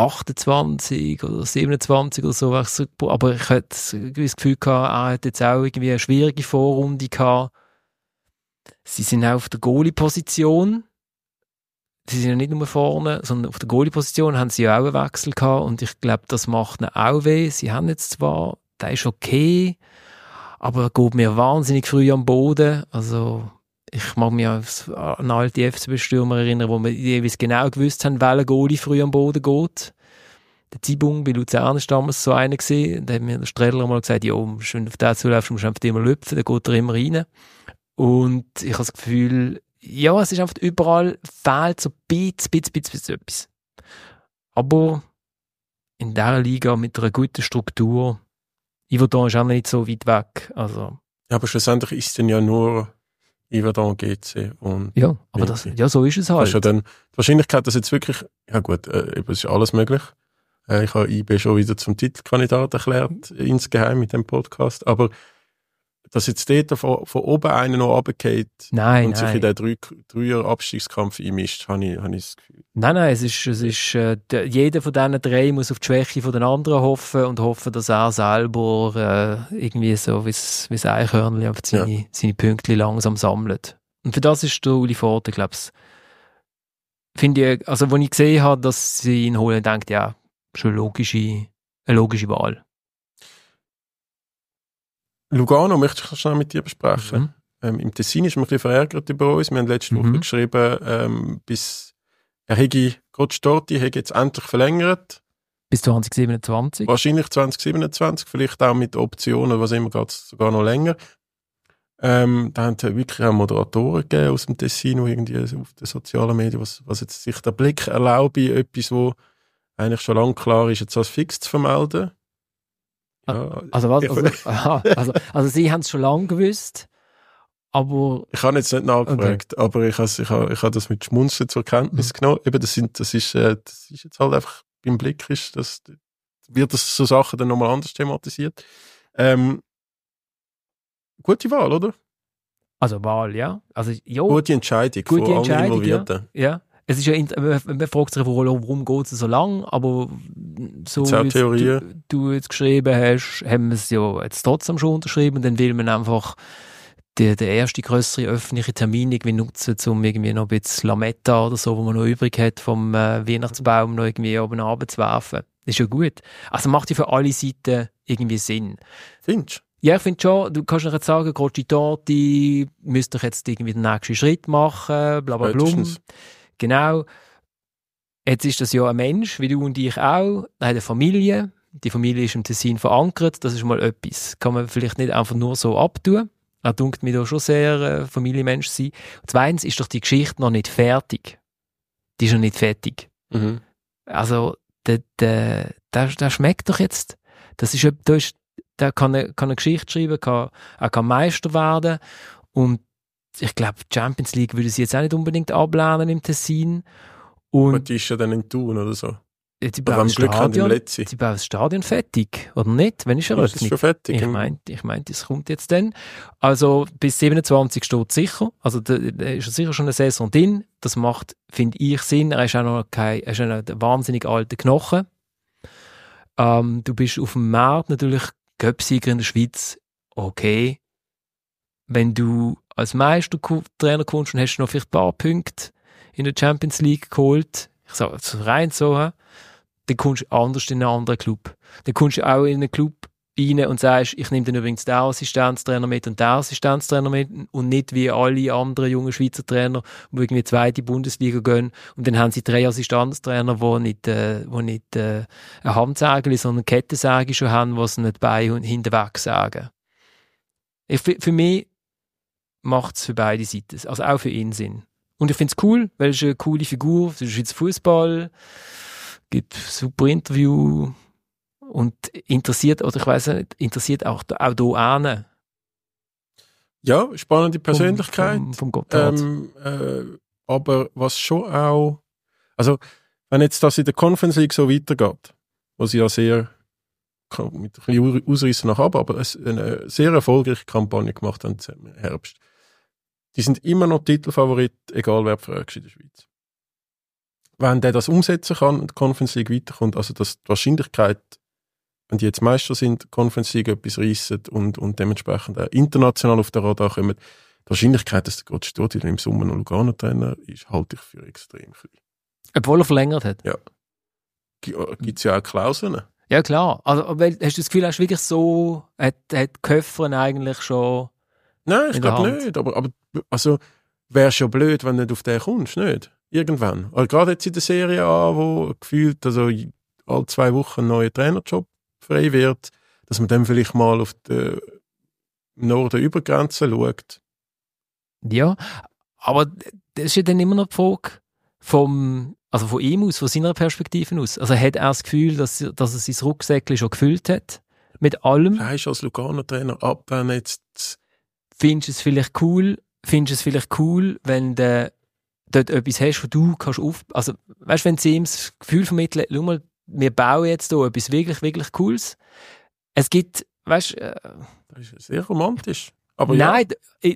28 oder 27 oder so, aber ich hatte ein gewisses Gefühl gehabt, er hat jetzt auch irgendwie eine schwierige Vorrunde gehabt. Sie sind auch auf der Goalie-Position. Sie sind ja nicht nur vorne, sondern auf der Goalie-Position haben sie ja auch einen Wechsel gehabt und ich glaube, das macht ihnen auch weh. Sie haben jetzt zwar, der ist okay, aber er geht mir wahnsinnig früh am Boden. Also, ich mag mich an alte FCB-Stürmer erinnern, wo wir jeweils genau gewusst haben, welcher Goalie früh am Boden geht. Der Zibung bei Luzern ist damals so einer gewesen. Da hat mir der Strähler mal gesagt, ja, wenn du auf den zulaufst, musst du einfach immer lüpfen, dann geht er immer rein. Und ich habe das Gefühl, ja, es ist einfach überall, fehlt so ein bisschen etwas. Aber in dieser Liga mit einer guten Struktur, Yverdon ist auch nicht so weit weg. Also. Ja, aber schlussendlich ist es dann ja nur Yverdon, GC und... Ja, aber so ist es halt. Ja dann, die Wahrscheinlichkeit, dass jetzt wirklich... Ja gut, es ist alles möglich. Ich habe IB schon wieder zum Titelkandidat erklärt, insgeheim mit dem Podcast, aber dass jetzt dort von oben einer noch runtergeht und sich in den 3er Abstiegskampf einmischt, habe ich das Gefühl. Nein, es ist jeder von diesen drei muss auf die Schwäche von den anderen hoffen und hoffen, dass er selber irgendwie so wie das Eichhörnchen einfach seine Punkte langsam sammelt. Und für das ist der Uli Forte, glaube ich, finde ich, also als ich gesehen habe, dass sie ihn holen, denkt ja, schon eine logische Wahl. Lugano möchte ich schnell mit dir besprechen. Im Tessin ist man ein bisschen verärgert über uns. Wir haben letzte Woche geschrieben, bis Coach Storti hat jetzt endlich verlängert. Bis 2027? Wahrscheinlich 2027, vielleicht auch mit Optionen, was immer geht, sogar noch länger. Da haben wirklich auch Moderatoren gegeben aus dem Tessin, irgendwie auf den sozialen Medien, was jetzt sich der Blick erlaubt, etwas, wo eigentlich schon lange klar ist, jetzt als fix zu vermelden. Ja. Also was? Also Sie haben es schon lange gewusst, aber... Ich habe jetzt nicht nachgefragt, aber ich habe das mit Schmunzeln zur Kenntnis genommen. Eben, das ist jetzt halt einfach beim Blick, wird das so Sachen dann nochmal anders thematisiert. Gute Wahl, oder? Also Wahl, ja. Also, gute Entscheidung von allen Involvierten. Ja. Es ist ja, man fragt sich, warum geht es so lang, aber so wie du jetzt geschrieben hast, haben wir es ja jetzt trotzdem schon unterschrieben und dann will man einfach den ersten grösseren öffentlichen Termin irgendwie nutzen, um irgendwie noch ein bisschen Lametta oder so, wo man noch übrig hat vom Weihnachtsbaum noch irgendwie oben runterzuwerfen. Das ist ja gut. Also macht ja für alle Seiten irgendwie Sinn. Findest du? Ja, ich finde schon, du kannst jetzt sagen, Crocitati müsste jetzt irgendwie den nächsten Schritt machen, bla bla bla. Genau. Jetzt ist das ja ein Mensch, wie du und ich auch. Er hat eine Familie. Die Familie ist im Tessin verankert. Das ist mal etwas. Kann man vielleicht nicht einfach nur so abtun. Er dunkt mir da schon sehr Familienmensch sein. Und zweitens ist doch die Geschichte noch nicht fertig. Die ist noch nicht fertig. Mhm. Also, der schmeckt doch jetzt. Der kann eine Geschichte schreiben, er kann Meister werden. Und ich glaube, die Champions League würde sie jetzt auch nicht unbedingt ablehnen im Tessin. Und die ist ja dann in Thun oder so. Die bauen das Stadion fertig, oder nicht? Wenn ist eröffnet? Ist das schon fertig? Ich meinte, es kommt jetzt dann. Also bis 27 steht sicher. Also da ist sicher schon eine Saison drin. Das macht, finde ich, Sinn. Er ist auch noch ein wahnsinnig alter Knochen. Du bist auf dem Markt natürlich Cup-Sieger in der Schweiz. Okay. Wenn du als Meistertrainer kommst und hast noch vielleicht ein paar Punkte in der Champions League geholt, ich sage es rein so, dann kommst du anders in einen anderen Club. Dann kommst du auch in einen Club rein und sagst, ich nehme dann übrigens den Assistenztrainer mit und den Assistenztrainer mit und nicht wie alle anderen jungen Schweizer Trainer, die irgendwie zweite Bundesliga gehen und dann haben sie 3 Assistenztrainer, die nicht eine Handsäge, sondern eine Kettensäge schon haben, was sie nicht bei und hinterweg sagen. Für mich macht es für beide Seiten, also auch für ihn Sinn. Und ich finde es cool, weil es eine coole Figur, es ist Schweizer Fußball, gibt super Interview und interessiert, oder ich weiss nicht, interessiert auch hier einen. Ja, spannende Persönlichkeit. Vom Gotthard. Aber was schon auch, also wenn jetzt das in der Conference League so weitergeht, wo sie ja sehr mit ein bisschen Ausreißer nach aber eine sehr erfolgreiche Kampagne gemacht haben im Herbst. Die sind immer noch Titelfavorit, egal wer fragst in der Schweiz. Wenn der das umsetzen kann und die Conference League weiterkommt, also die Wahrscheinlichkeit, wenn die jetzt Meister sind, die Conference League etwas reissen und dementsprechend auch international auf den Radar kommen, die Wahrscheinlichkeit, dass der Gott Sturtil im Sommer noch Lugano-Trainer ist, halte ich für extrem klein. Obwohl er verlängert hat? Ja. Gibt es ja auch Klauseln. Ja, klar. Also, hast du das Gefühl, hast du wirklich so, hat Köffern eigentlich schon. Nein, ich glaube nicht. Aber also, wäre schon blöd, wenn du nicht auf den kommst, nicht? Irgendwann. Also, gerade jetzt in der Serie A, wo gefühlt, also alle 2 Wochen ein neuer Trainerjob frei wird, dass man dann vielleicht mal auf die Norden-Übergrenze schaut. Ja, aber das ist ja dann immer noch die Frage von ihm aus, von seiner Perspektive aus. Also hat er das Gefühl, dass er sein Rucksäckchen schon gefüllt hat? Mit allem? Vielleicht als Lugano-Trainer ab, wenn jetzt... Findest du es vielleicht cool, wenn du dort etwas hast, wo du kannst also, weißt du, wenn sie ihm das Gefühl vermitteln, schau mal, wir bauen jetzt hier etwas wirklich, wirklich Cooles. Es gibt, weißt du... das ist sehr romantisch. Aber nein,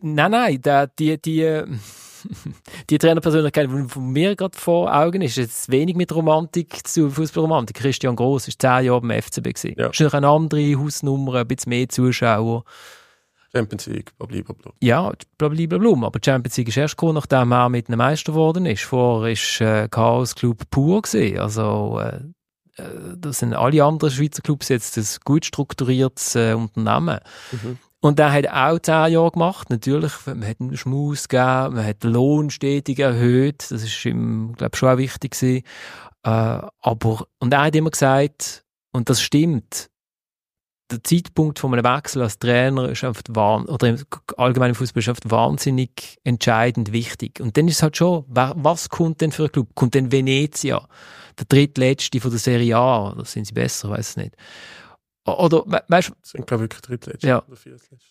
die Trainerpersönlichkeit, die von mir gerade vor Augen ist jetzt wenig mit Romantik zu Fußballromantik. Christian Gross war 10 Jahre beim FCB gewesen. Ja. Ist noch eine andere Hausnummer, ein bisschen mehr Zuschauer. Champions League, blablabla. Ja, blablabla. Aber Champions League ist erst gekommen, nachdem er mit einem Meister geworden ist. Vorher war Chaos Club pur gewesen. Also, das sind alle anderen Schweizer Clubs jetzt ein gut strukturiertes Unternehmen. Mhm. Und der hat auch 10 Jahre gemacht. Natürlich, man hat einen Schmaus gegeben, man hat den Lohn stetig erhöht. Das ist ihm, glaube ich, schon auch wichtig gewesen. Und er hat immer gesagt, und das stimmt, der Zeitpunkt von einem Wechsel als Trainer ist einfach oder im allgemeinen Fußball ist einfach wahnsinnig entscheidend wichtig. Und dann ist es halt schon, was kommt denn für ein Club? Kommt denn Venezia, der drittletzte von der Serie A? Oder sind sie besser? Ich weiss es nicht. Oder, weißt du? Sind, glaube ich, wirklich drittletzte ja. oder viertletzte.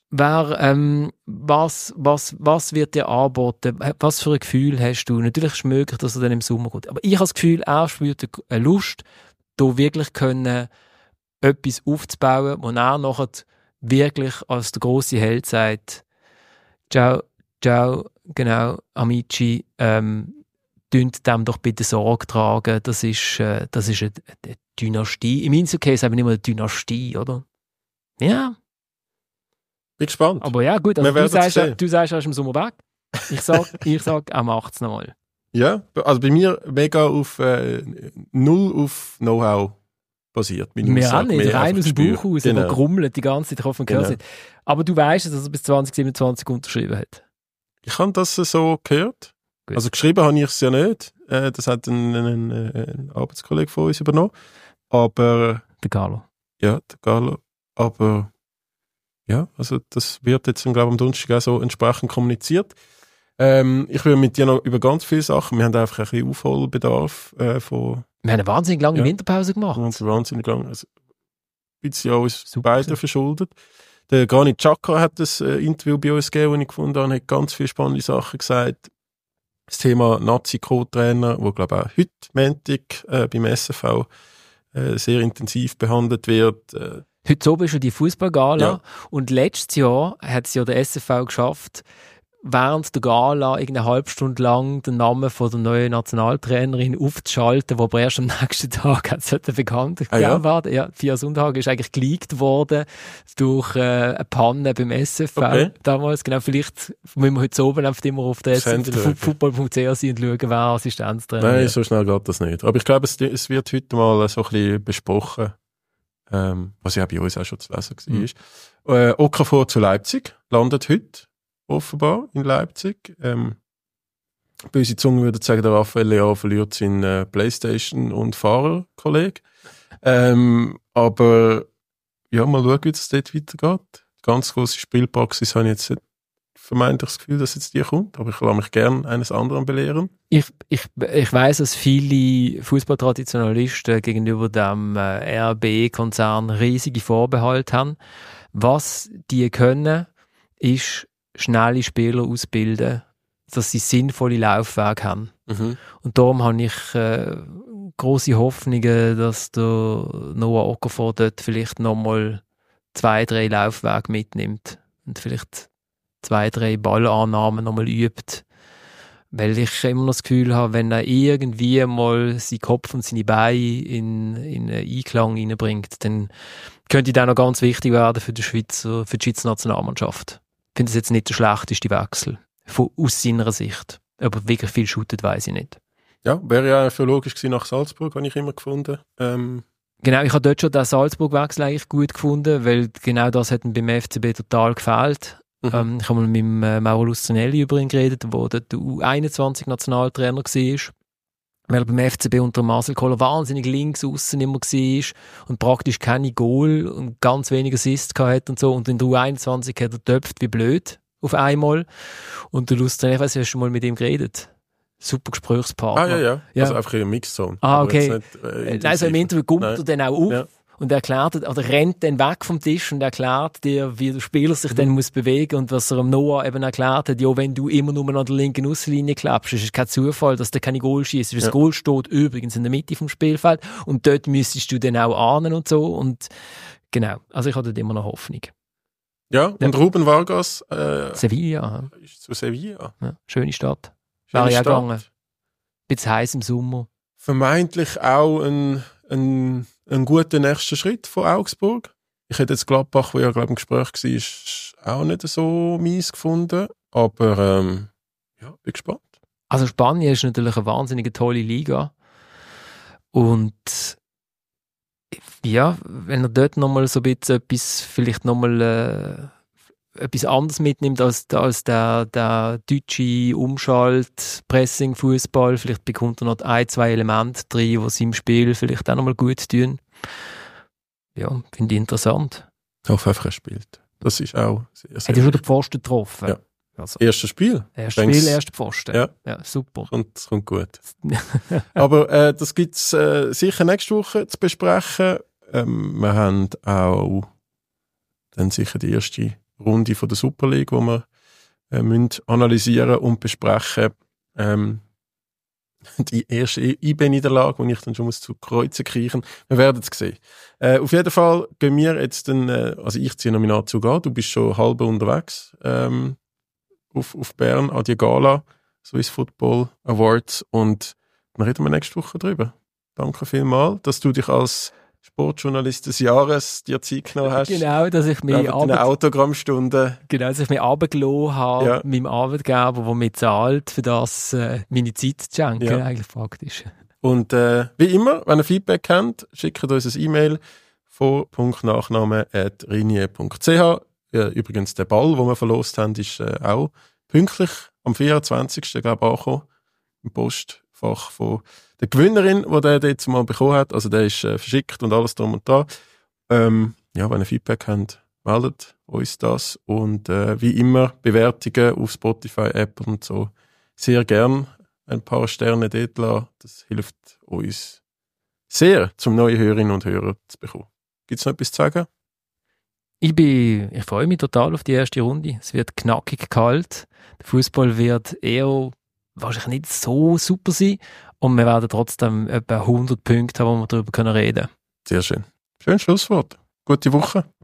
Was wird dir angeboten? Was für ein Gefühl hast du? Natürlich ist es möglich, dass er dann im Sommer kommt. Aber ich habe das Gefühl, er spürt eine Lust, da wirklich können, etwas aufzubauen, wo er nachher wirklich als der grosse Held sagt, ciao, genau, Amici, dünnt dem doch bitte Sorge tragen, das ist eine Dynastie. Im Inselcase haben wir nicht mal eine Dynastie, oder? Ja. Bin gespannt. Aber ja, gut, also du sagst, er ist im Sommer weg. Ich sag, er macht es nochmal. Ja, also bei mir mega auf null auf Know-how basiert. Wir auch nicht, rein aus dem Buch raus, genau. Der grummelt die ganze Zeit auf dem Kurs. Genau. Aber du weißt, dass er bis 2027 unterschrieben hat. Ich habe das so gehört. Gut. Also geschrieben habe ich es ja nicht. Das hat ein Arbeitskollege von uns übernommen. Aber... Der Carlo. Ja, der Carlo. Aber ja, also das wird jetzt, glaube ich, am Donnerstag auch so entsprechend kommuniziert. Ich will mit dir noch über ganz viele Sachen. Wir haben einfach ein bisschen Aufholbedarf von... Wir haben eine wahnsinnig lange Winterpause gemacht. Wahnsinnig lang. Also, ein bisschen uns beide verschuldet. Der Granit Xhaka hat das Interview bei uns gegeben, das ich gefunden habe, hat ganz viele spannende Sachen gesagt. Das Thema Nazi-Co-Trainer, wo, glaube ich, auch heute Montag beim SFV sehr intensiv behandelt wird. Heute oben ist ja die Fußballgala. Ja. Und letztes Jahr hat es ja der SFV geschafft, während der Gala eine halbe Stunde lang den Namen von der neuen Nationaltrainerin aufzuschalten, wo aber erst am nächsten Tag hat es bekannt gegeben werden. Ja, Pia Sundhage ist eigentlich geleakt worden durch eine Panne beim SFV damals. Genau, vielleicht müssen wir heute oben einfach immer auf der football.ch sein und schauen, wer Assistenztrainer Nein, so schnell geht das nicht. Aber ich glaube, es wird heute mal so ein bisschen besprochen. was ja bei uns auch schon zu lesen war. Okafor zu Leipzig, landet heute offenbar in Leipzig. Böse Zunge würde sagen, der Raphael Leao verliert seinen Playstation- und Fahrerkollegen. Aber ja, mal schauen, wie es dort weitergeht. Ganz grosse Spielpraxis habe ich jetzt vermeintlich das Gefühl, dass jetzt die kommt, aber ich lasse mich gerne eines anderen belehren. Ich weiss, dass viele Fußballtraditionalisten gegenüber dem RB-Konzern riesige Vorbehalte haben. Was die können, ist schnelle Spieler ausbilden, dass sie sinnvolle Laufwege haben. Mhm. Und darum habe ich grosse Hoffnungen, dass der Noah Okafor dort vielleicht nochmal 2-3 Laufwege mitnimmt und vielleicht 2-3 Ballannahmen nochmal übt. Weil ich immer noch das Gefühl habe, wenn er irgendwie mal seinen Kopf und seine Beine in einen Einklang reinbringt, dann könnte das noch ganz wichtig werden für die Schweizer Nationalmannschaft. Ich finde das jetzt nicht der schlechteste Wechsel. Aus seiner Sicht. Aber wirklich viel shootet, weiss ich nicht. Ja, wäre ja für logisch gewesen nach Salzburg, habe ich immer gefunden. Genau, ich habe dort schon den Salzburg-Wechsel eigentlich gut gefunden, weil genau das hat ihm beim FCB total gefehlt. Ich habe mal mit Mauro Luzzanelli über ihn geredet, der dort der U21-Nationaltrainer war, weil er beim FCB unter Marcel Koller wahnsinnig links aussen immer war und praktisch keine Goal und ganz wenig Assists hatte und so. Und in der U21 hat er getöpft wie blöd auf einmal. Und der Luzzanelli, ich weiss, hast du schon mal mit ihm geredet? Super Gesprächspartner. Ja. Also einfach in der Mixzone. Okay. Also im Interview kommt er dann auch auf. Ja. Und erklärt, oder rennt dann weg vom Tisch und erklärt dir, wie der Spieler sich dann muss bewegen und was er am Noah eben erklärt hat, ja, wenn du immer nur an der linken Aussenlinie klappst, ist es kein Zufall, dass der keine Goal schießt. Das Goal steht übrigens in der Mitte vom Spielfeld und dort müsstest du dann auch ahnen und so. Und genau, also ich hatte dort immer noch Hoffnung. Ja, und Ruben Vargas Sevilla. ist zu Sevilla. Ja, schöne Stadt. Schöne War ja Stadt. gegangen. Bisschen heiß im Sommer. Vermeintlich auch ein guter nächster Schritt von Augsburg. Ich hätte jetzt Gladbach, wo ja glaube ich im Gespräch war, auch nicht so mies gefunden. Aber ja, bin gespannt. Also Spanien ist natürlich eine wahnsinnig tolle Liga. Und ja, wenn er dort nochmal so ein bisschen vielleicht nochmal etwas anderes mitnimmt als der deutsche Umschalt-Pressing-Fußball, vielleicht bekommt er noch 1-2 Elemente drin, die seinem Spiel vielleicht auch nochmal gut tun. Ja, finde ich interessant. Ich hoffe einfach, er spielt. Das ist auch sehr, sehr Hat er schon den Pfosten getroffen? Ja. Also, erstes Spiel. erster Pfosten. Ja. Ja, super. Das kommt gut. Aber das gibt es sicher nächste Woche zu besprechen. Wir haben auch dann sicher die erste Runde von der Super League, die wir müssen analysieren und besprechen. Die erste IB-Niederlage, die ich dann schon muss zu Kreuzen kriechen. Wir werden es sehen. Auf jeden Fall gehen wir jetzt dann, also ich ziehe noch meinen Anzug an, du bist schon halb unterwegs auf Bern an die Gala Swiss Football Awards und dann reden wir nächste Woche drüber. Danke vielmals, dass du dich als Sportjournalist des Jahres dir Zeit genommen hast. Genau, dass ich mich Autogrammstunde. Genau, dass ich mich runtergelassen habe, Ja. meinem Arbeitgeber, der mir zahlt, für das meine Zeit zu schenken, Ja. eigentlich praktisch. Und wie immer, wenn ihr Feedback habt, schickt uns ein E-Mail vor.nachname@rinie.ch. Übrigens, der Ball, den wir verlost haben, ist auch pünktlich am 24. glaube ich angekommen, im Postfach von der Gewinnerin, die der jetzt mal bekommen hat. Also der ist verschickt und alles drum und dran. Ja, wenn ihr Feedback habt, meldet uns das. Und wie immer, Bewertungen auf Spotify, Apple und so. Sehr gern ein paar Sterne dort lassen. Das hilft uns sehr, zum neue Hörerinnen und Hörer zu bekommen. Gibt es noch etwas zu sagen? Ich freue mich total auf die erste Runde. Es wird knackig kalt. Der Fußball wird eher wahrscheinlich nicht so super sein. Und wir werden trotzdem etwa 100 Punkte haben, wo wir darüber reden können. Sehr schön. Schönes Schlusswort. Gute Woche.